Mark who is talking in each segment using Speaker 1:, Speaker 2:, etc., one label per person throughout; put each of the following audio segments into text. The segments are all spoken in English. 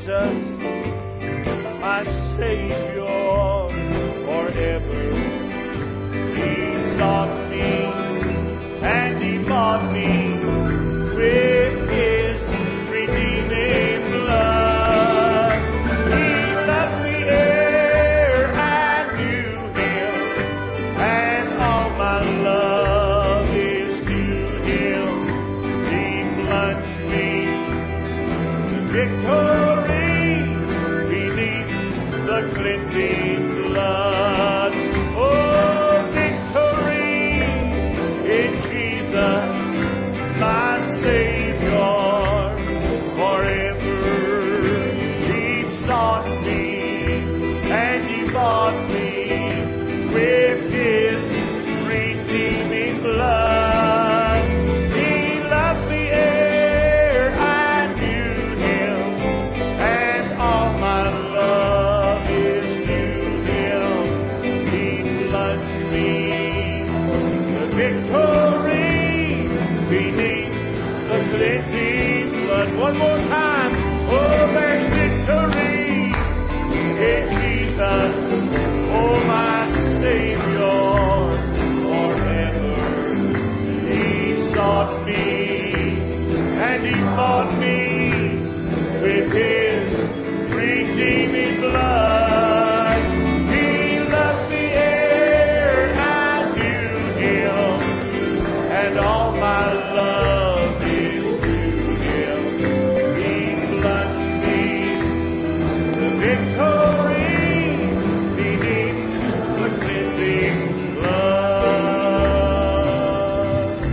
Speaker 1: Jesus, my Savior forever. He sought me and He bought me with His redeeming blood. He left me ere I knew Him, and all my love is to Him. He plunged me to victory beneath the cleansing blood. Oh, victory in Jesus, my Savior forever. He sought me and He bought me with His redeeming blood. He loved me ere I knew Him, and all my love is to Him. He plunged me to victory beneath the cleansing blood. One more time. Oh, there's victory in Jesus. Oh, my Savior forever. He sought me and He bought me with His redeeming blood. He loved me ere I knew Him, and all my love is to Him. He plunged me to victory beneath the cleansing blood.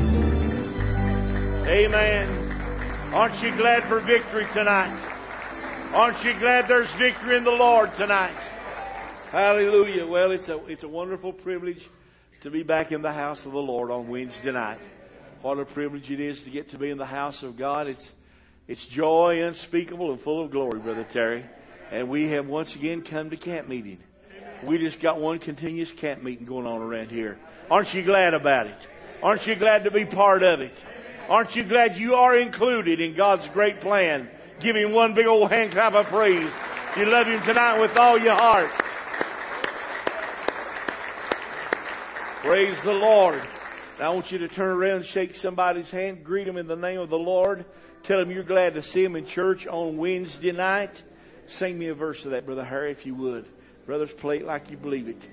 Speaker 1: Amen. Aren't you glad for victory tonight? Aren't you glad there's victory in the Lord tonight? Hallelujah. Well, it's a wonderful privilege to be back in the house of the Lord on Wednesday night. What a privilege it is to get to be in the house of God. It's joy unspeakable and full of glory, Brother Terry. And we have once again come to camp meeting. We just got one continuous camp meeting going on around here. Aren't you glad about it? Aren't you glad to be part of it? Aren't you glad you are included in God's great plan? Give Him one big old hand clap of praise. You love Him tonight with all your heart. Praise the Lord. Now I want you to turn around and shake somebody's hand. Greet them in the name of the Lord. Tell them you're glad to see them in church on Wednesday night. Sing me a verse of that, Brother Harry, if you would. Brothers, play it like you believe it.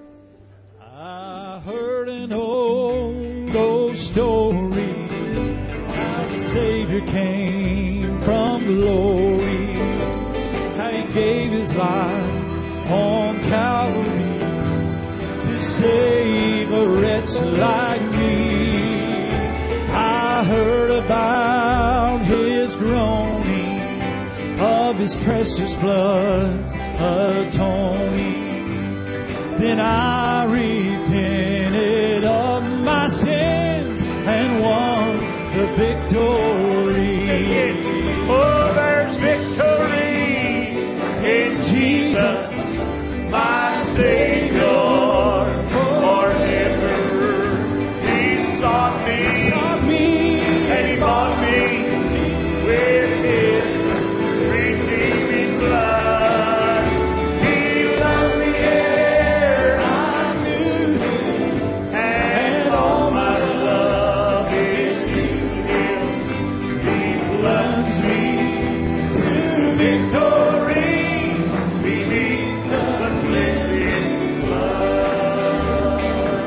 Speaker 2: I heard an old story, how the Savior came from glory, how He gave His life on Calvary to save a wretch like me. I heard about His groaning, of His precious blood's atoning. Then I repented of my sins and won the victory.
Speaker 1: Oh, there's victory in Jesus, my Savior forever. He sought me and He bought me with His redeeming blood. He loved me ere I knew Him, and all my love is to Him. He plunged me to victory beneath the cleansing blood.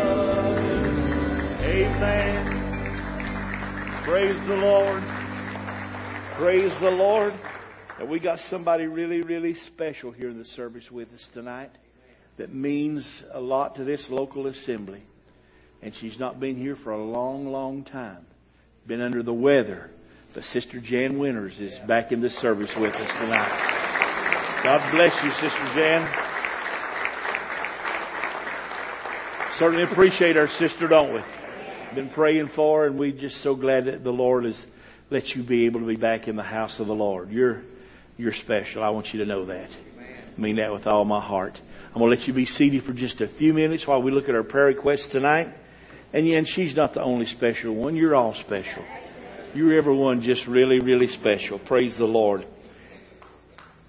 Speaker 1: Amen. Praise the Lord. Praise the Lord. And we got somebody really, really special here in the service with us tonight that means a lot to this local assembly. And she's not been here for a long, long time. Been under the weather. But Sister Jan Winters is back in the service with us tonight. God bless you, Sister Jan. Certainly appreciate our sister, don't we? Been praying for her, and we're just so glad that the Lord has let you be able to be back in the house of the Lord. You're special. I want you to know that. I mean that with all my heart. I'm going to let you be seated for just a few minutes while we look at our prayer requests tonight. And she's not the only special one. You're all special. You're everyone just really, really special. Praise the Lord.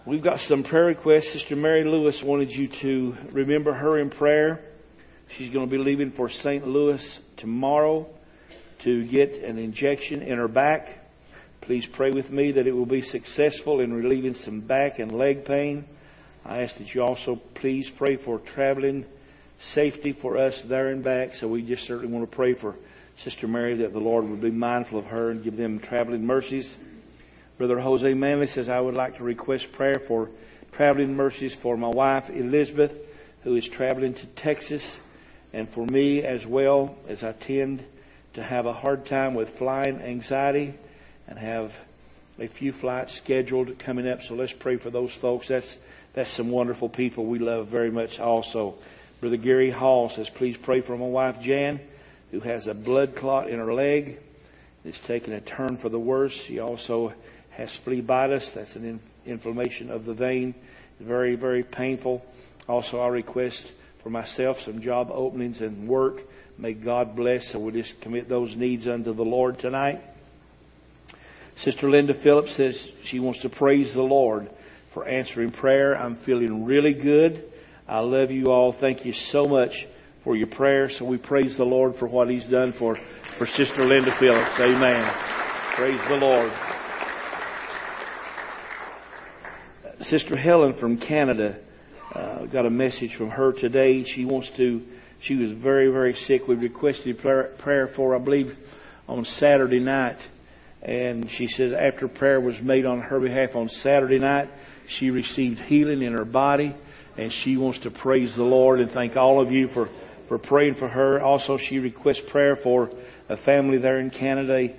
Speaker 1: We've got some prayer requests. Sister Mary Lewis wanted you to remember her in prayer. She's going to be leaving for St. Louis tomorrow to get an injection in her back. Please pray with me that it will be successful in relieving some back and leg pain. I ask that you also please pray for traveling safety for us there and back. So we just certainly want to pray for Sister Mary that the Lord would be mindful of her and give them traveling mercies. Brother Jose Manley says, I would like to request prayer for traveling mercies for my wife Elizabeth, who is traveling to Texas, and for me as well, as I tend to have a hard time with flying anxiety and have a few flights scheduled coming up. So let's pray for those folks. That's some wonderful people we love very much also. Brother Gary Hall says, please pray for my wife Jan, who has a blood clot in her leg. It's taken a turn for the worse. She also has phlebitis. That's an inflammation of the vein. Very, very painful. Also, I request for myself some job openings and work. May God bless. So we'll just commit those needs unto the Lord tonight. Sister Linda Phillips says she wants to praise the Lord for answering prayer. I'm feeling really good. I love you all. Thank you so much for your prayer. So we praise the Lord for what He's done for Sister Linda Phillips. Amen. Praise the Lord. Sister Helen from Canada, got a message from her today. She was very, very sick. We requested prayer for, I believe, on Saturday night. And she says after prayer was made on her behalf on Saturday night, she received healing in her body. And she wants to praise the Lord and thank all of you for praying for her. Also, she requests prayer for a family there in Canada.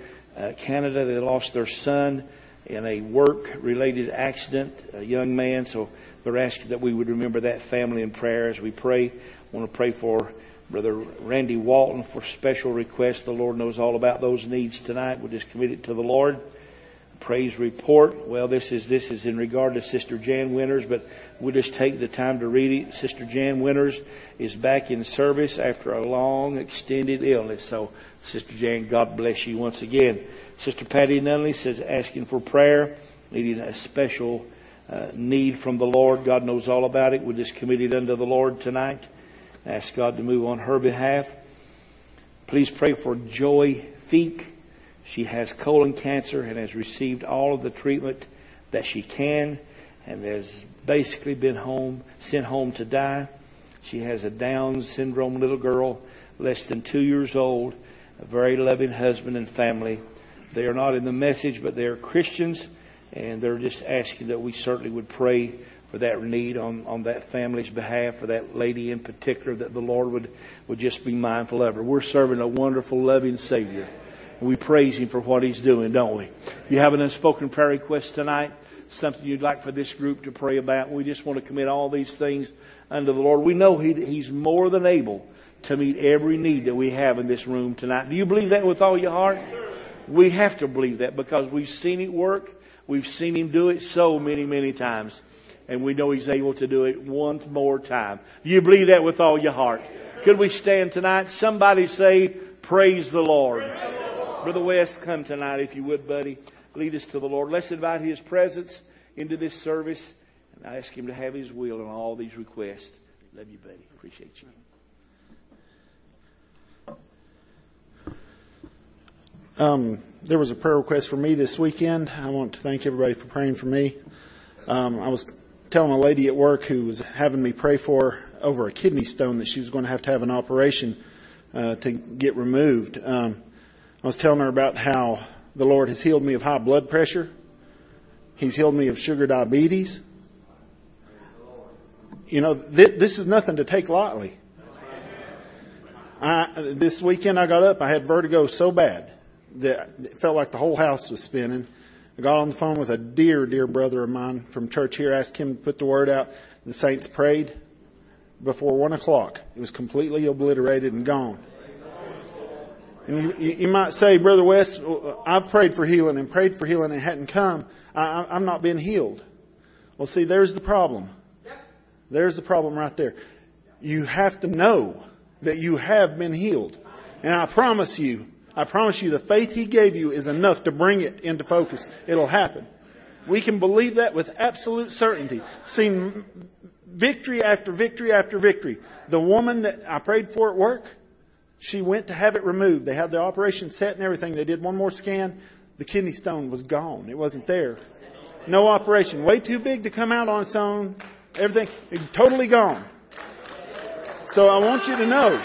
Speaker 1: They lost their son in a work-related accident, a young man. So they're asking that we would remember that family in prayer as we pray. I want to pray for Brother Randy Walton for special requests. The Lord knows all about those needs tonight. We'll just commit it to the Lord. Praise report. Well, this is in regard to Sister Jan Winters, but we'll just take the time to read it. Sister Jan Winters is back in service after a long, extended illness. So, Sister Jan, God bless you once again. Sister Patty Nunley says, asking for prayer, needing a special need from the Lord. God knows all about it. We'll just commit it unto the Lord tonight. Ask God to move on her behalf. Please pray for Joy Feek. She has colon cancer and has received all of the treatment that she can and has basically been sent home to die. She has a Down syndrome little girl, less than 2 years old, a very loving husband and family. They are not in the message, but they are Christians, and they're just asking that we certainly would pray for that need on that family's behalf, for that lady in particular, that the Lord would just be mindful of her. We're serving a wonderful, loving Savior. We praise Him for what He's doing, don't we? If you have an unspoken prayer request tonight, something you'd like for this group to pray about, we just want to commit all these things unto the Lord. We know He's more than able to meet every need that we have in this room tonight. Do you believe that with all your heart? We have to believe that because we've seen it work. We've seen Him do it so many, many times. And we know He's able to do it one more time. Do you believe that with all your heart? Could we stand tonight? Somebody say, praise the Lord. Brother West, come tonight if you would, buddy. Lead us to the Lord. Let's invite His presence into this service. And I ask Him to have His will in all these requests. Love you, buddy. Appreciate
Speaker 3: you. There was a prayer request for me this weekend. I want to thank everybody for praying for me. I was telling a lady at work who was having me pray for over a kidney stone that she was going to have an operation to get removed. I was telling her about how the Lord has healed me of high blood pressure. He's healed me of sugar diabetes. You know, this is nothing to take lightly. This weekend I got up, I had vertigo so bad that it felt like the whole house was spinning. I got on the phone with a dear brother of mine from church here, asked him to put the word out. The saints prayed. Before 1 o'clock, it was completely obliterated and gone. And you might say, Brother West, I've prayed for healing and it hadn't come. I'm not been healed. Well, see, there's the problem. There's the problem right there. You have to know that you have been healed. And I promise you, the faith He gave you is enough to bring it into focus. It'll happen. We can believe that with absolute certainty. Seen victory after victory after victory. The woman that I prayed for at work, she went to have it removed. They had the operation set and everything. They did one more scan. The kidney stone was gone. It wasn't there. No operation. Way too big to come out on its own. Everything totally gone. So I want you to know,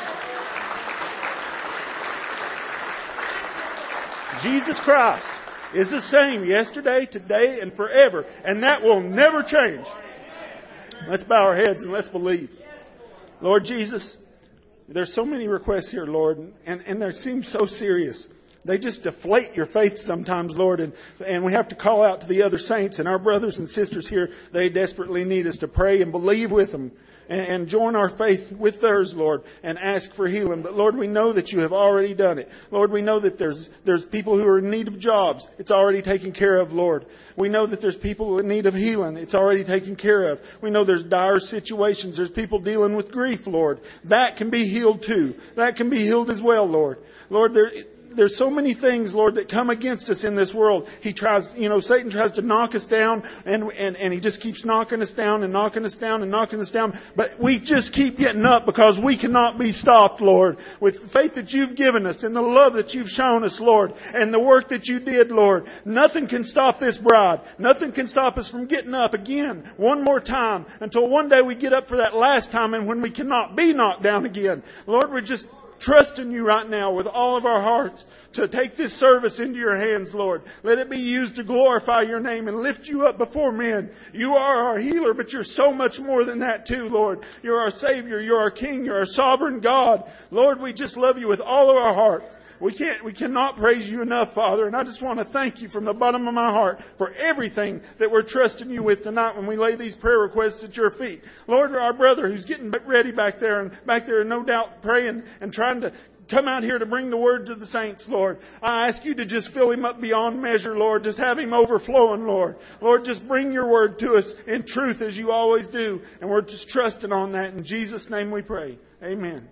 Speaker 3: Jesus Christ is the same yesterday, today, and forever. And that will never change. Let's bow our heads and let's believe. Lord Jesus, there's so many requests here, Lord, and they seem so serious. They just deflate your faith sometimes, Lord, and we have to call out to the other saints and our brothers and sisters here. They desperately need us to pray and believe with them and join our faith with theirs, Lord, and ask for healing. But Lord, we know that you have already done it. Lord, we know that there's people who are in need of jobs. It's already taken care of, Lord. We know that there's people in need of healing. It's already taken care of. We know there's dire situations. There's people dealing with grief, Lord. That can be healed too. That can be healed as well, Lord. Lord, there's so many things, Lord, that come against us in this world. Satan tries to knock us down and he just keeps knocking us down and knocking us down and knocking us down. But we just keep getting up because we cannot be stopped, Lord. With the faith that you've given us and the love that you've shown us, Lord, and the work that you did, Lord. Nothing can stop this bride. Nothing can stop us from getting up again one more time until one day we get up for that last time and when we cannot be knocked down again. Lord, we're just trusting you right now with all of our hearts to take this service into your hands, Lord. Let it be used to glorify your name and lift you up before men. You are our healer, but you're so much more than that too, Lord. You're our Savior. You're our King. You're our sovereign God. Lord, we just love you with all of our hearts. We cannot praise you enough, Father. And I just want to thank you from the bottom of my heart for everything that we're trusting you with tonight when we lay these prayer requests at your feet. Lord, our brother who's getting ready back there no doubt praying and trying to come out here to bring the word to the saints, Lord. I ask you to just fill him up beyond measure, Lord. Just have him overflowing, Lord. Lord, just bring your word to us in truth as you always do. And we're just trusting on that. In Jesus' name we pray. Amen.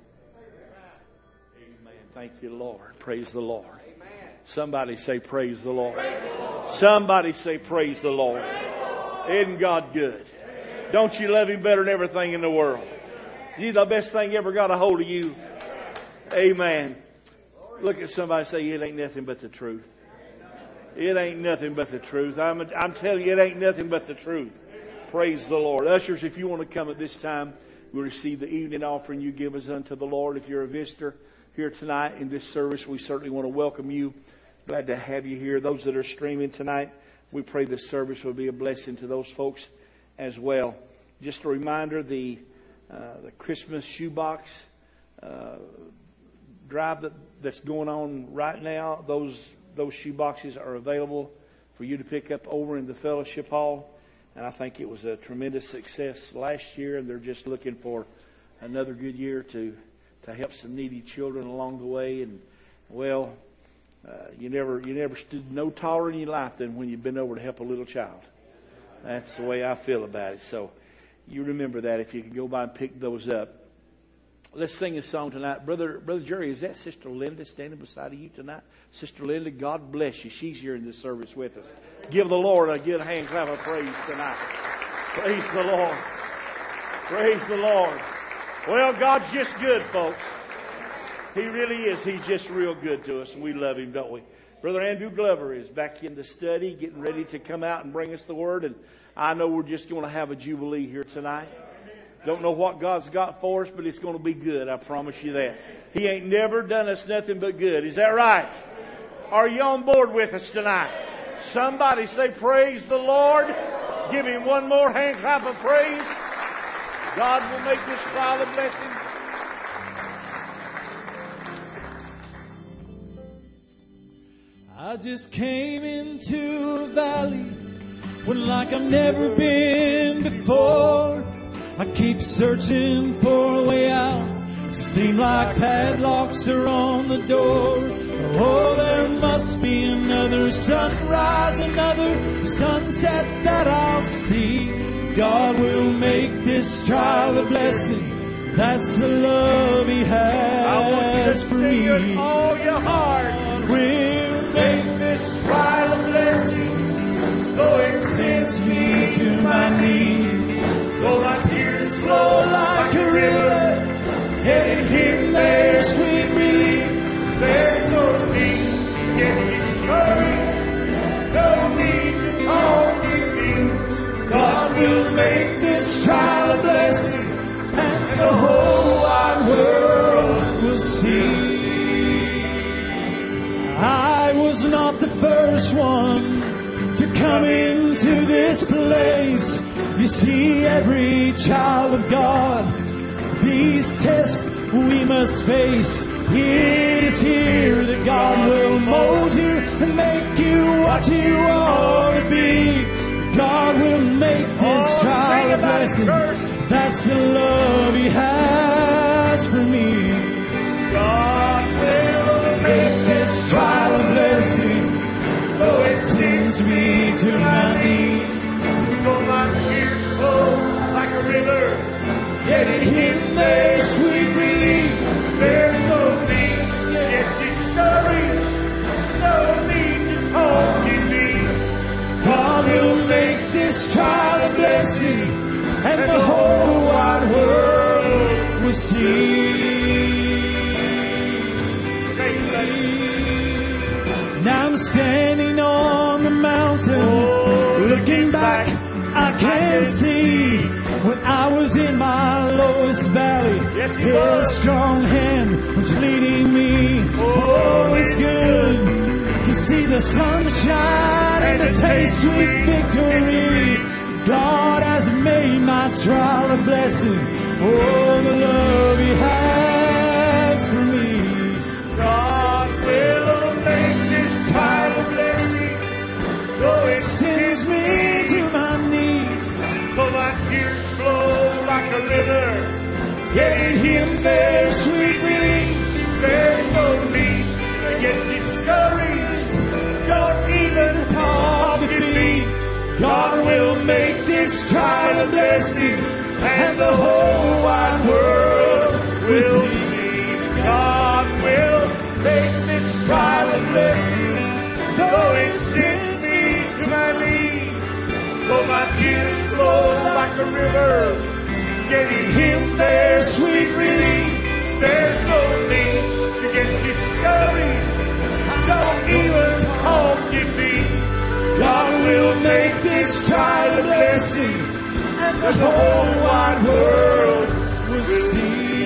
Speaker 1: Thank you, Lord. Praise the Lord. Somebody say praise the Lord. Somebody say praise the Lord. Isn't God good? Don't you love him better than everything in the world? He's the best thing ever got a hold of you. Amen. Look at somebody and say, it ain't nothing but the truth. It ain't nothing but the truth. I'm telling you, it ain't nothing but the truth. Praise the Lord. Ushers, if you want to come at this time, we'll receive the evening offering you give us unto the Lord. If you're a visitor here tonight in this service, we certainly want to welcome you. Glad to have you here. Those that are streaming tonight, we pray this service will be a blessing to those folks as well. Just a reminder, the Christmas shoebox drive that's going on right now, those shoe boxes are available for you to pick up over in the fellowship hall. And I think it was a tremendous success last year, and they're just looking for another good year to help some needy children along the way. And well, you never stood no taller in your life than when you've been over to help a little child. That's the way I feel about it. So you remember that if you can go by and pick those up. Let's sing a song tonight. Brother Jerry, is that Sister Linda standing beside of you tonight? Sister Linda, God bless you. She's here in this service with us. Give the Lord a good hand clap of praise tonight. Praise the Lord. Praise the Lord. Well, God's just good, folks. He really is. He's just real good to us, and we love him, don't we? Brother Andrew Glover is back in the study, getting ready to come out and bring us the word, and I know we're just going to have a jubilee here tonight. Don't know what God's got for us, but it's going to be good. I promise you that. He ain't never done us nothing but good. Is that right? Are you on board with us tonight? Somebody say praise the Lord. Give him one more hand clap of praise. God will make this trial a blessing.
Speaker 2: I just came into a valley when like I've never been before. I keep searching for a way out. Seem like padlocks are on the door. Oh, there must be another sunrise, another sunset that I'll see. God will make this trial a blessing. That's the love He has for me.
Speaker 1: With all your heart,
Speaker 2: God will make this trial a blessing.
Speaker 1: though it seems
Speaker 2: God will make this trial a blessing, and the whole wide world will see. I was not the first one to come into this place. You see, every child of God, these tests we must face. It is here that God will mold you and make you what you ought to be. God will make this trial a blessing. That's the love He has for me. God will make this trial a blessing, though it sends me to my knees. Though my tears flow like a river, yet in Him there's sweet relief. There's no need to get discouraged, no need to talk in me. God will make this trial a blessing, and the whole wide world will see. Now I'm standing on the mountain, looking back, I can see when I was in my lowest valley, His strong hand was leading me. Oh, it's good to see the sunshine and to taste sweet victory. God has made my trial a blessing. Oh, the love He has for me. God will make this trial a blessing, though it sends me to my knees. Though my tears flow like a river, yet in Him there's sweet relief. There's no need to get discouraged, don't even talk defeat. God will make this trial a blessing, and the whole wide world will see. God will make this trial a blessing, though it sends me to my knees. Though my tears flow like a river, yet in Him there's sweet relief. There's no need to get discouraged, don't even talk defeat. God will make this trial a blessing, and the whole wide world will see.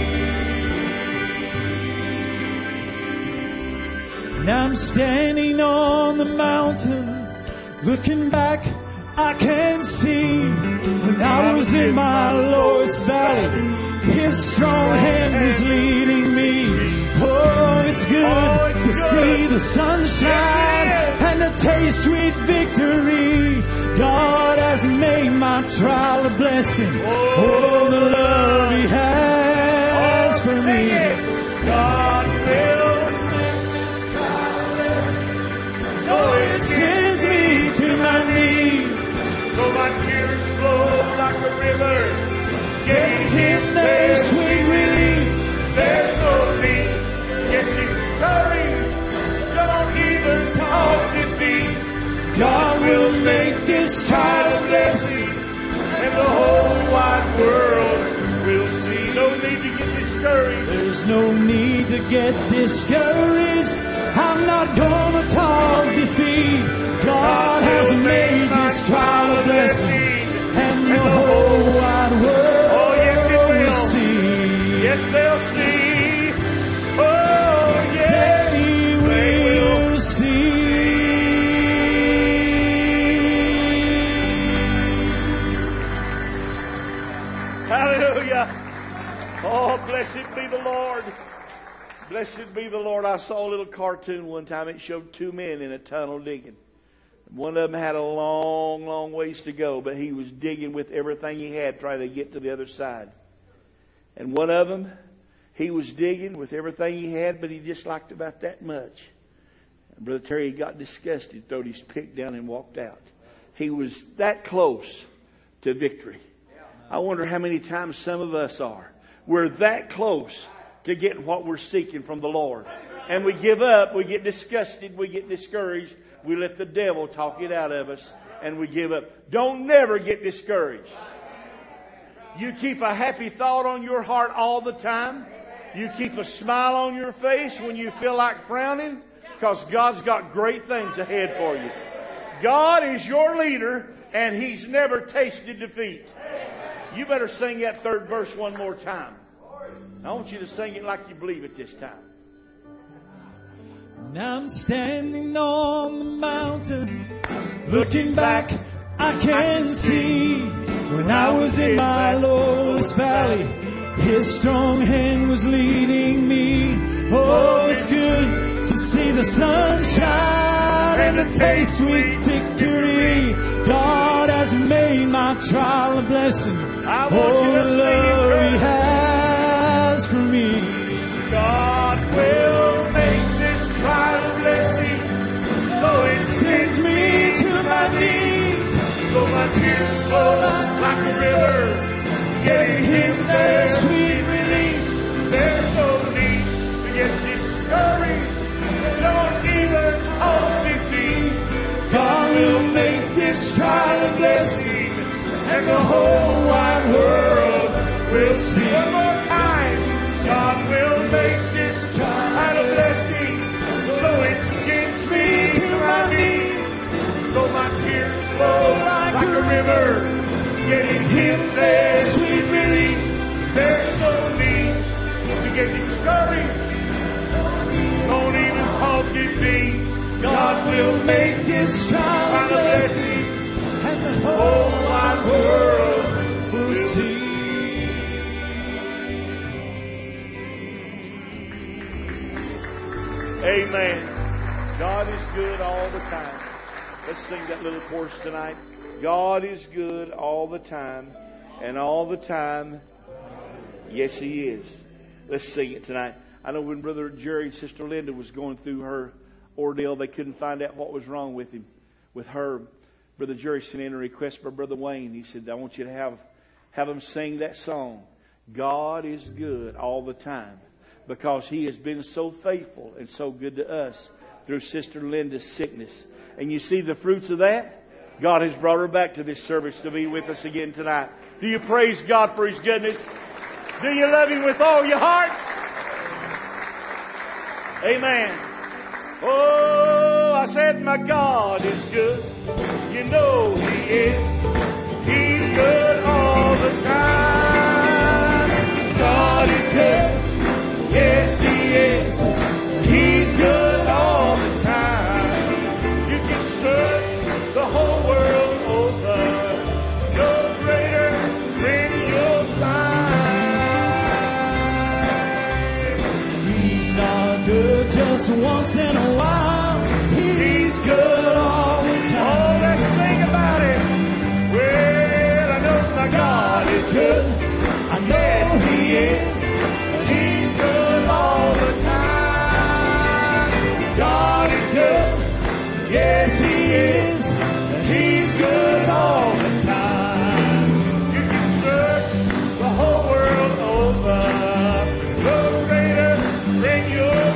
Speaker 2: Now I'm standing on the mountain, looking back, I can see when I was in my lowest valley, His strong hand was leading me. Oh, it's good to see the sunshine and to taste sweet victory. God has made my trial a blessing. Oh, the love He has for me. God will make this trial a blessing, though it sends me to my knees. Though my tears flow like a river, yet in Him there's sweet relief. There's no need to get discouraged, don't even talk defeat. God will make this trial a blessing, and the whole wide world will see. No need to get discouraged. There's no need to get discouraged. I'm not gonna talk defeat. God has made this trial a blessing, and the whole wide world will see. Yes, they'll see. Oh, yes, they will see.
Speaker 1: Hallelujah. Oh, blessed be the Lord. Blessed be the Lord. I saw a little cartoon one time. It showed two men in a tunnel digging. One of them had a long, long ways to go, but he was digging with everything he had trying to get to the other side. And one of them, he was digging with everything he had, but he just liked about that much. And Brother Terry got disgusted, threw his pick down and walked out. He was that close to victory. I wonder how many times some of us are. We're that close to getting what we're seeking from the Lord. And we give up, we get disgusted, we get discouraged. We let the devil talk it out of us, and we give up. Don't never get discouraged. You keep a happy thought on your heart all the time. You keep a smile on your face when you feel like frowning, because God's got great things ahead for you. God is your leader. and he's never tasted defeat. You better sing that third verse one more time. I want you to sing it like you believe it this time.
Speaker 2: Now I'm standing on the mountain, looking back, I can see when I was in my lowest valley, His strong hand was leading me. Oh, it's good to see the sunshine and to taste sweet victory. God has made my trial a blessing. Oh, the love He has for me.
Speaker 1: God will make this trial a blessing, though it sends me to my knees, though my tears flow like a river, getting Him there sweet relief. There's no need to get discouraged, don't even hold defeat.
Speaker 2: God will make this trial a blessing, and the whole wide world will see.
Speaker 1: One more time. God will make this trial a blessing, though it sends me to my knees, though my tears flow like a river, getting Him there sweet relief. There's no need to get discouraged, don't even talk defeat.
Speaker 2: God will make this trial a blessing, and the whole wide world will see.
Speaker 1: Amen. God is good all the time. Let's sing that little chorus tonight. God is good all the time, and all the time, yes, He is. Let's sing it tonight. I know when Brother Jerry and Sister Linda was going through her ordeal, they couldn't find out what was wrong with her. Brother Jerry sent in a request for Brother Wayne. He said, I want you to have him sing that song. God is good all the time, because He has been so faithful and so good to us through Sister Linda's sickness. And you see the fruits of that? God has brought her back to this service to be with us again tonight. Do you praise God for His goodness? Do you love Him with all your heart? Amen. Oh, I said my God is good. You know He is. He's good all the time. God is good. Yes, He is. He's good all the time. You can search the whole world over. No greater than you'll find.
Speaker 2: He's not good just once in a while. He's good all the time.
Speaker 1: Oh, let's sing about it. Well, I know my God is good.
Speaker 2: I know He is.
Speaker 1: He's good all the time.
Speaker 2: God is good. Yes, He is. He's good all the time.
Speaker 1: You can search the whole world over. No greater than you'll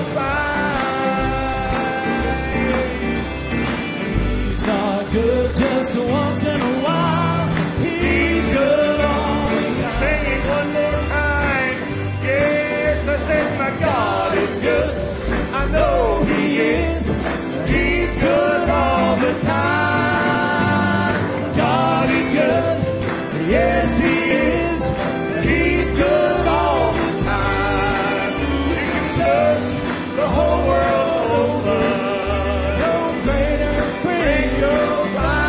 Speaker 1: find.
Speaker 2: He's not good just once in a while. He's good all the time.
Speaker 1: Sing it one more time. Yes, I said my God is good. I know He is.
Speaker 2: He's good all the time. God is good. Yes, He is. He's good all the time. You can search the whole world over. No greater friend you'll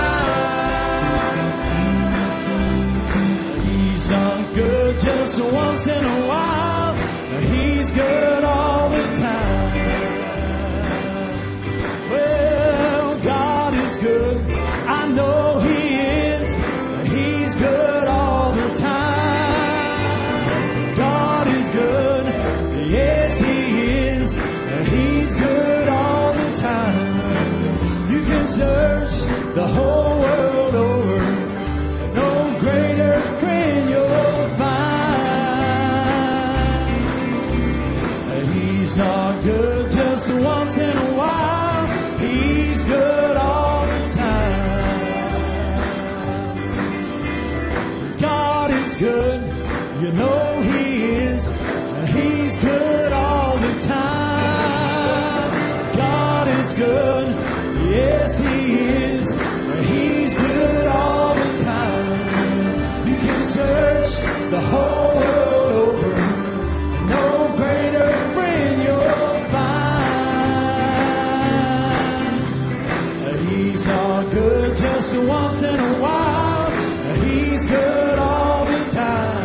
Speaker 2: find. He's not good just once in a while. He's good all the time. Well, God is good. I know He is. He's good all the time. God is good. Yes, He is. He's good all the time. You can search the whole world over. No greater friend you'll find. He's not good just once in a while. He's good all the time. God is good. You know He is. He's good all the time. God is good. Yes, He is. He's good all the whole world over. No greater friend you'll find. He's not good just once in a while. He's good all the time.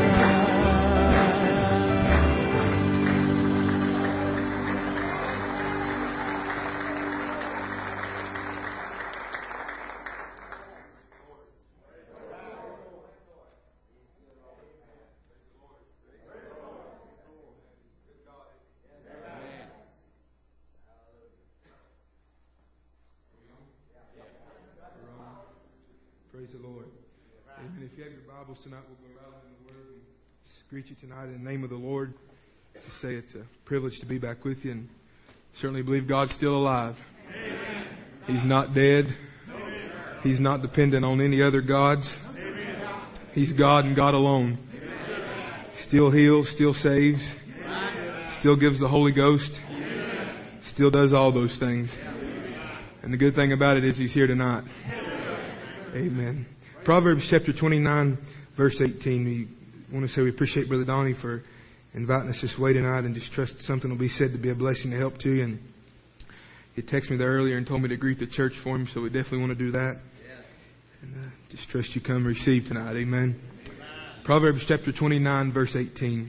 Speaker 4: Praise the Lord. Amen. If you have your Bibles tonight, we'll go out in the Word and greet you tonight in the name of the Lord. To say it's a privilege to be back with you, and certainly believe God's still alive. Amen. He's not dead. Amen. He's not dependent on any other gods. Amen. He's God and God alone. Amen. Still heals, still saves, still gives the Holy Ghost, still does all those things. And the good thing about it is He's here tonight. Amen. Proverbs chapter 29, verse 18. We want to say we appreciate Brother Donnie for inviting us this way tonight, and just trust something will be said to be a blessing to help to you. And he texted me there earlier and told me to greet the church for him, so we definitely want to do that. And just trust you come receive tonight. Amen. Proverbs chapter 29, verse 18.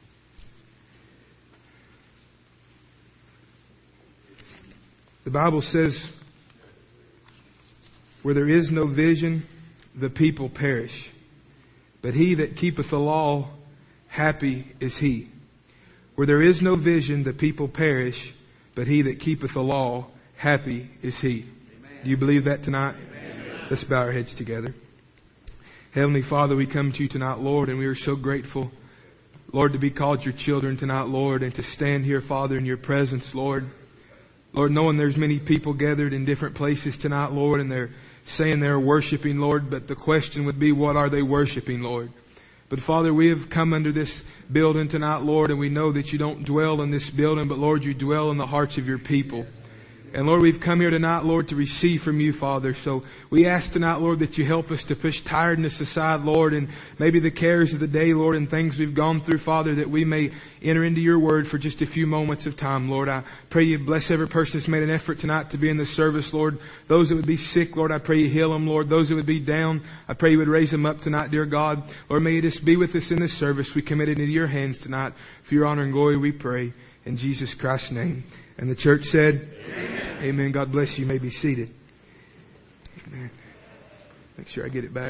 Speaker 4: The Bible says, where there is no vision, the people perish. But he that keepeth the law, happy is he. Where there is no vision, the people perish. But he that keepeth the law, happy is he. Amen. Do you believe that tonight? Amen. Let's bow our heads together. Heavenly Father, we come to you tonight, Lord, and we are so grateful, Lord, to be called your children tonight, Lord, and to stand here, Father, in your presence, Lord. Lord, knowing there's many people gathered in different places tonight, Lord, and they're saying they're worshiping, Lord, but the question would be, what are they worshiping, Lord? But Father, we have come under this building tonight, Lord, and we know that you don't dwell in this building, but Lord, you dwell in the hearts of your people. And Lord, we've come here tonight, Lord, to receive from you, Father. So we ask tonight, Lord, that you help us to push tiredness aside, Lord, and maybe the cares of the day, Lord, and things we've gone through, Father, that we may enter into your word for just a few moments of time, Lord. I pray you bless every person that's made an effort tonight to be in the service, Lord. Those that would be sick, Lord, I pray you heal them, Lord. Those that would be down, I pray you would raise them up tonight, dear God. Lord, may you just be with us in this service. We commit it into your hands tonight. For your honor and glory, we pray. In Jesus Christ's name. And the church said, Amen. Amen. God bless you. You may be seated. Amen. Make sure I get it back.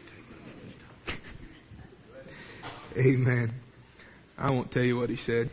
Speaker 4: Amen. I won't tell you what he said.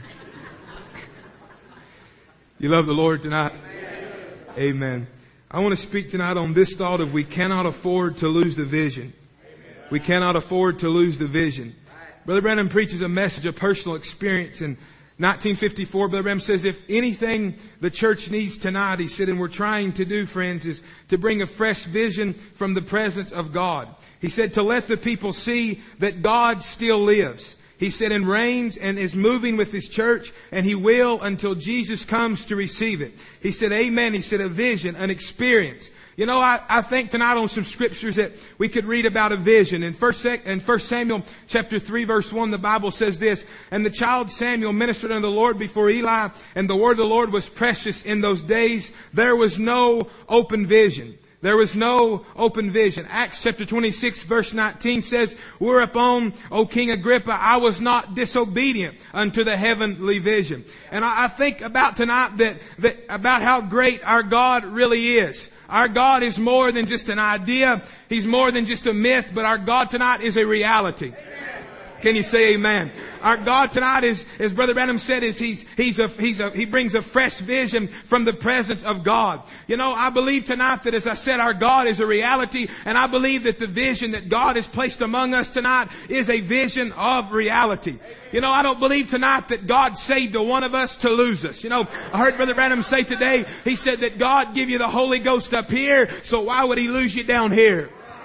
Speaker 4: You love the Lord tonight? Amen. I want to speak tonight on this thought of we cannot afford to lose the vision. We cannot afford to lose the vision. Brother Branham preaches a message of personal experience in 1954, Brother Branham says, if anything the church needs tonight, he said, and we're trying to do, friends, is to bring a fresh vision from the presence of God. He said, to let the people see that God still lives. He said, and reigns and is moving with His church, and He will until Jesus comes to receive it. He said, amen. He said, a vision, an experience. You know, I think tonight on some scriptures that we could read about a vision. In 1 Samuel chapter 3 verse 1, the Bible says this, and the child Samuel ministered unto the Lord before Eli, and the word of the Lord was precious in those days. There was no open vision. There was no open vision. Acts chapter 26 verse 19 says, whereupon, O King Agrippa, I was not disobedient unto the heavenly vision. And I think about tonight that about how great our God really is. Our God is more than just an idea. He's more than just a myth, but our God tonight is a reality. Can you say amen? Our God tonight is, as Brother Branham said, is he brings a fresh vision from the presence of God. You know, I believe tonight that, as I said, our God is a reality, and I believe that the vision that God has placed among us tonight is a vision of reality. You know, I don't believe tonight that God saved a one of us to lose us. You know, I heard Brother Branham say today, he said that God give you the Holy Ghost up here, so why would He lose you down here?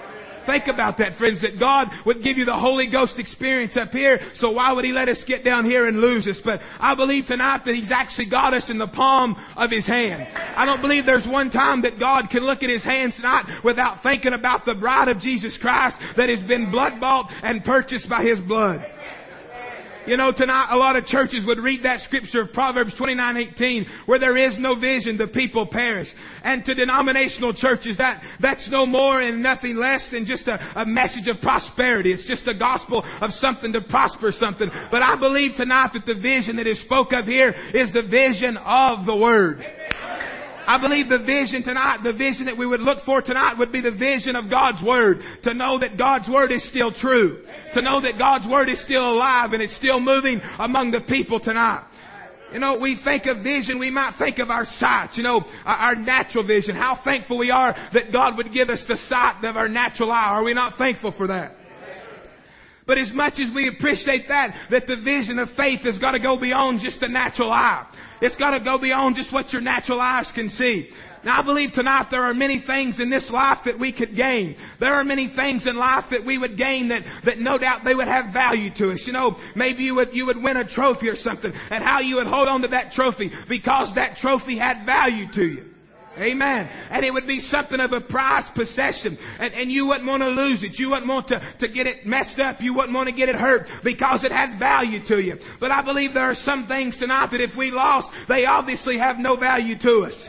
Speaker 4: Think about that, friends, that God would give you the Holy Ghost experience up here, so why would He let us get down here and lose us? But I believe tonight that He's actually got us in the palm of His hand. I don't believe there's one time that God can look at His hands tonight without thinking about the bride of Jesus Christ that has been blood-bought and purchased by His blood. You know, tonight a lot of churches would read that scripture of Proverbs 29:18, where there is no vision, the people perish. And to denominational churches, that's no more and nothing less than just a message of prosperity. It's just a gospel of something to prosper something. But I believe tonight that the vision that is spoke of here is the vision of the Word. I believe the vision tonight, the vision that we would look for tonight would be the vision of God's Word. To know that God's Word is still true. To know that God's Word is still alive and it's still moving among the people tonight. You know, we think of vision, we might think of our sight, you know, our natural vision. How thankful we are that God would give us the sight of our natural eye. Are we not thankful for that? But as much as we appreciate that the vision of faith has got to go beyond just the natural eye. It's got to go beyond just what your natural eyes can see. Now I believe tonight there are many things in this life that we could gain. There are many things in life that we would gain that no doubt they would have value to us. You know, maybe you would win a trophy or something, and how you would hold on to that trophy because that trophy had value to you. Amen. And it would be something of a prized possession. And you wouldn't want to lose it. You wouldn't want to get it messed up. You wouldn't want to get it hurt because it had value to you. But I believe there are some things tonight that if we lost, they obviously have no value to us.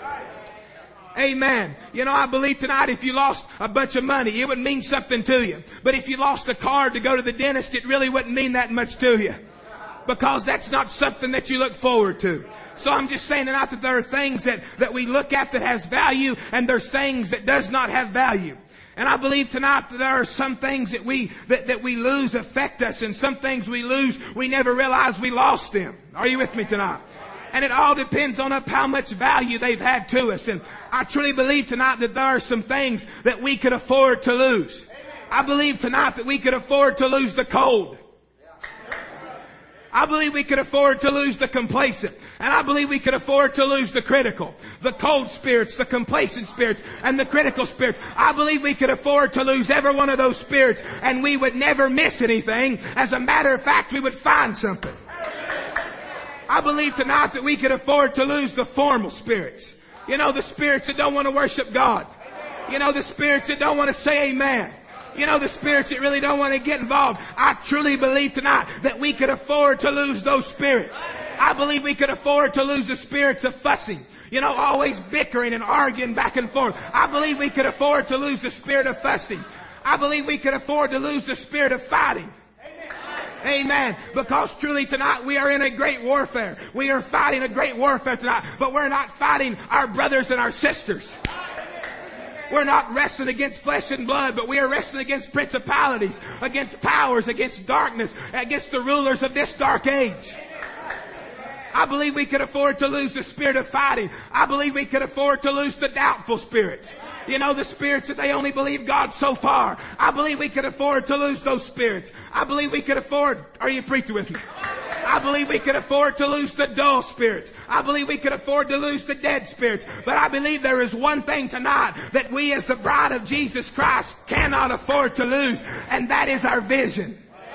Speaker 4: Amen. You know, I believe tonight if you lost a bunch of money, it would mean something to you. But if you lost a card to go to the dentist, it really wouldn't mean that much to you. Because that's not something that you look forward to. So I'm just saying tonight that there are things that we look at that has value, and there's things that does not have value. And I believe tonight that there are some things that we lose affect us, and some things we lose, we never realize we lost them. Are you with me tonight? And it all depends on how much value they've had to us. And I truly believe tonight that there are some things that we could afford to lose. I believe tonight that we could afford to lose the cold. I believe we could afford to lose the complacent. And I believe we could afford to lose the critical. The cold spirits, the complacent spirits, and the critical spirits. I believe we could afford to lose every one of those spirits, and we would never miss anything. As a matter of fact, we would find something. I believe tonight that we could afford to lose the formal spirits. You know, the spirits that don't want to worship God. You know, the spirits that don't want to say amen. You know, the spirits that really don't want to get involved. I truly believe tonight that we could afford to lose those spirits. I believe we could afford to lose the spirits of fussing. You know, always bickering and arguing back and forth. I believe we could afford to lose the spirit of fussing. I believe we could afford to lose the spirit of fighting. Amen. Because truly tonight we are in a great warfare. We are fighting a great warfare tonight. But we're not fighting our brothers and our sisters. We're not wrestling against flesh and blood, but we are wrestling against principalities, against powers, against darkness, against the rulers of this dark age. I believe we could afford to lose the spirit of fighting. I believe we could afford to lose the doubtful spirits. You know, the spirits that they only believe God so far. I believe we could afford to lose those spirits. I believe we could afford, are you preaching with me? I believe we could afford to lose the dull spirits. I believe we could afford to lose the dead spirits. But I believe there is one thing tonight that we as the bride of Jesus Christ cannot afford to lose, and that is our vision.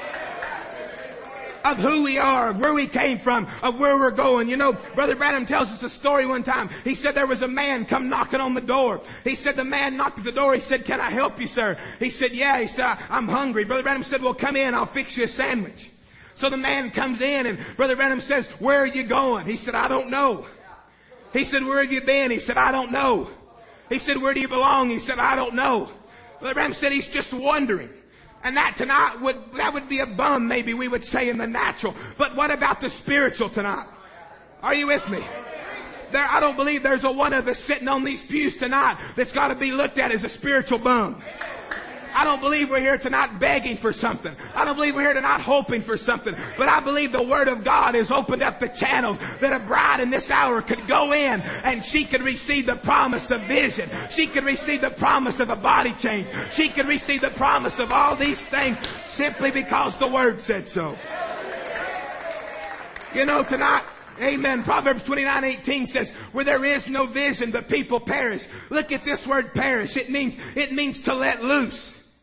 Speaker 4: Of who we are, of where we came from, of where we're going. You know, Brother Branham tells us a story one time. He said there was a man come knocking on the door. He said the man knocked at the door. He said, "Can I help you, sir?" He said, "Yeah." He said, "I'm hungry." Brother Branham said, "Well, come in. I'll fix you a sandwich." So the man comes in, and Brother Branham says, "Where are you going?" He said, "I don't know." He said, "Where have you been?" He said, "I don't know." He said, "Where do you belong?" He said, "I don't know." Brother Branham said he's just wondering. And that tonight would be a bum, maybe we would say, in the natural. But what about the spiritual tonight? Are you with me? I don't believe there's a one of us sitting on these pews tonight that's got to be looked at as a spiritual bum. I don't believe we're here tonight begging for something. I don't believe we're here tonight hoping for something. But I believe the Word of God has opened up the channels that a bride in this hour could go in and she could receive the promise of vision. She could receive the promise of a body change. She could receive the promise of all these things simply because the Word said so. You know, tonight, amen, Proverbs 29:18 says, "Where there is no vision, the people perish." Look at this word perish. It means to let loose.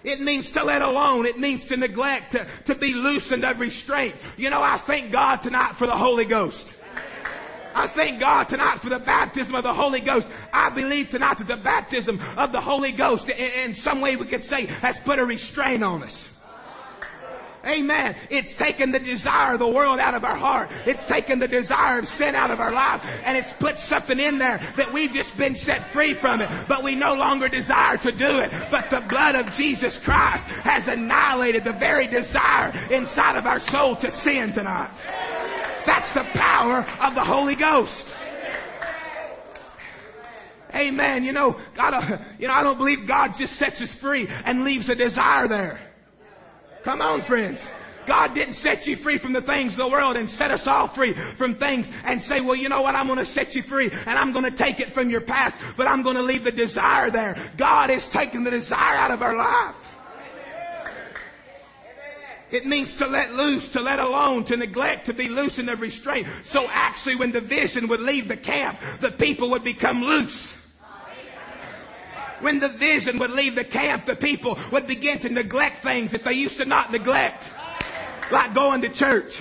Speaker 4: It means to let alone. It means to neglect, to be loosened of restraint. You know, I thank God tonight for the Holy Ghost. I thank God tonight for the baptism of the Holy Ghost. I believe tonight that the baptism of the Holy Ghost, in some way we could say, has put a restraint on us. Amen. It's taken the desire of the world out of our heart. It's taken the desire of sin out of our life. And it's put something in there that we've just been set free from it. But we no longer desire to do it. But the blood of Jesus Christ has annihilated the very desire inside of our soul to sin tonight. That's the power of the Holy Ghost. Amen. You know, I don't believe God just sets us free and leaves a desire there. Come on, friends. God didn't set you free from the things of the world and set us all free from things and say, well, you know what? I'm going to set you free and I'm going to take it from your past, but I'm going to leave the desire there. God is taking the desire out of our life. It means to let loose, to let alone, to neglect, to be loosened of restraint. So actually when the vision would leave the camp, the people would become loose. When the vision would leave the camp, the people would begin to neglect things that they used to not neglect. Like going to church.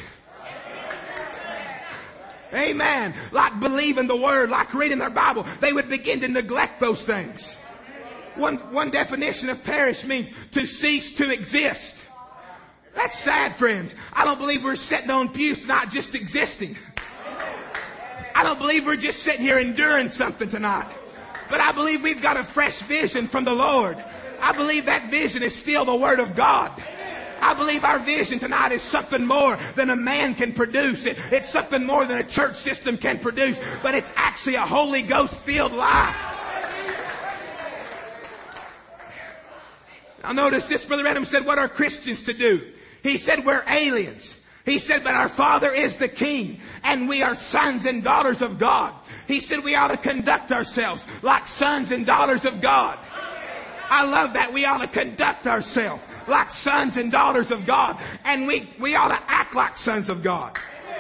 Speaker 4: Amen. Like believing the Word, like reading their Bible. They would begin to neglect those things. One definition of perish means to cease to exist. That's sad, friends. I don't believe we're sitting on pews not just existing. I don't believe we're just sitting here enduring something tonight. But I believe we've got a fresh vision from the Lord. I believe that vision is still the Word of God. I believe our vision tonight is something more than a man can produce. It's something more than a church system can produce. But it's actually a Holy Ghost-filled life. Now notice this, Brother Branham said, what are Christians to do? He said, we're aliens. He said, but our Father is the King, and we are sons and daughters of God. He said we ought to conduct ourselves like sons and daughters of God. I love that. We ought to conduct ourselves like sons and daughters of God. And we ought to act like sons of God.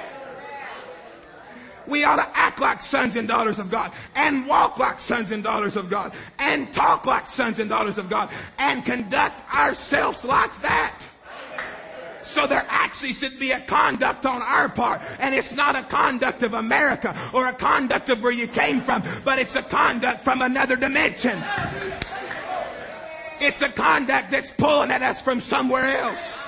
Speaker 4: We ought to act like sons and daughters of God. And walk like sons and daughters of God. And talk like sons and daughters of God. And conduct ourselves like that. So there actually should be a conduct on our part. And it's not a conduct of America or a conduct of where you came from, but it's a conduct from another dimension. It's a conduct that's pulling at us from somewhere else.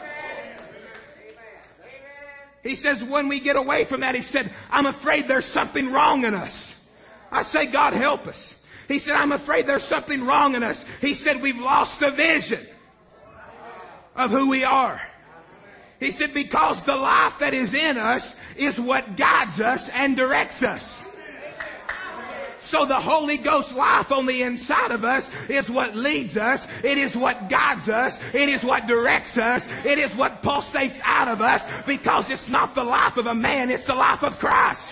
Speaker 4: He says when we get away from that, he said, I'm afraid there's something wrong in us. I say, God help us. He said, I'm afraid there's something wrong in us. He said, we've lost the vision of who we are. He said, because the life that is in us is what guides us and directs us. So the Holy Ghost life on the inside of us is what leads us. It is what guides us. It is what directs us. It is what pulsates out of us, because it's not the life of a man, it's the life of Christ.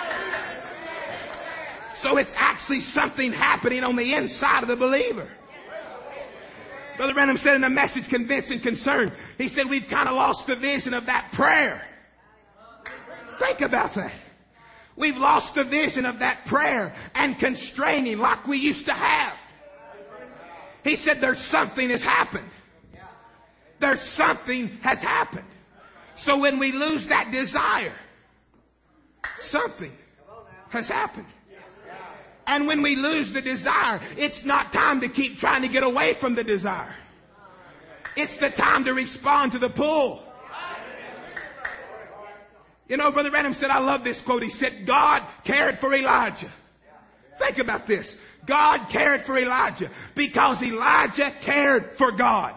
Speaker 4: So it's actually something happening on the inside of the believer. Brother Branham said in a message, Convinced and Concerned, he said we've kind of lost the vision of that prayer. Think about that. We've lost the vision of that prayer and constraining like we used to have. He said there's something has happened. There's something has happened. So when we lose that desire, something has happened. And when we lose the desire, it's not time to keep trying to get away from the desire. It's the time to respond to the pull. You know, Brother Branham said, I love this quote. He said, God cared for Elijah. Think about this. God cared for Elijah because Elijah cared for God.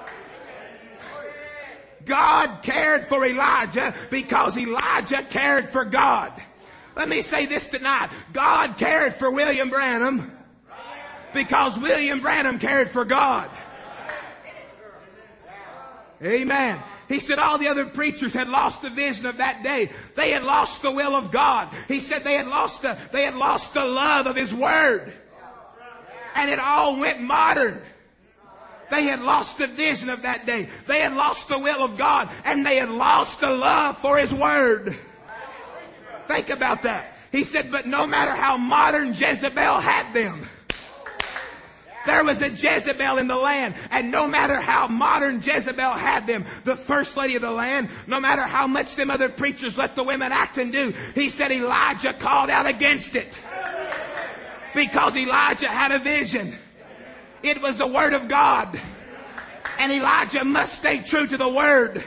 Speaker 4: God cared for Elijah because Elijah cared for God. Let me say this tonight. God cared for William Branham because William Branham cared for God. Amen. He said all the other preachers had lost the vision of that day. They had lost the will of God. He said they had lost the love of His Word. And it all went modern. They had lost the vision of that day. They had lost the will of God. And they had lost the love for His Word. Think about that. He said, but no matter how modern Jezebel had them, There was a Jezebel in the land, and no matter how modern Jezebel had them, the first lady of the land, no matter how much them other preachers let the women act and do, he said Elijah called out against it. Because Elijah had a vision. It was the Word of God. And Elijah must stay true to the Word.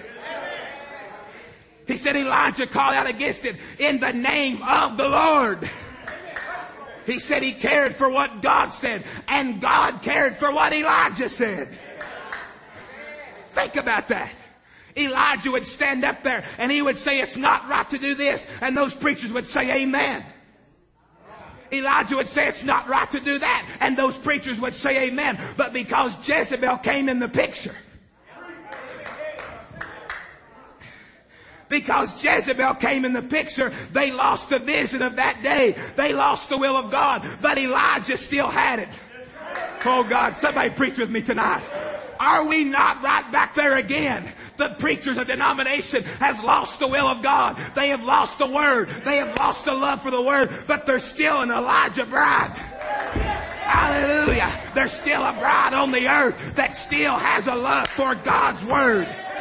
Speaker 4: He said Elijah called out against it in the name of the Lord. He said he cared for what God said, and God cared for what Elijah said. Think about that. Elijah would stand up there and he would say it's not right to do this, and those preachers would say amen. Elijah would say it's not right to do that, and those preachers would say amen. But because Jezebel came in the picture, because Jezebel came in the picture, they lost the vision of that day. They lost the will of God. But Elijah still had it. Oh God, somebody preach with me tonight. Are we not right back there again? The preachers of denomination has lost the will of God. They have lost the Word. They have lost the love for the Word. But they're still an Elijah bride. Hallelujah. There's still a bride on the earth that still has a love for God's Word.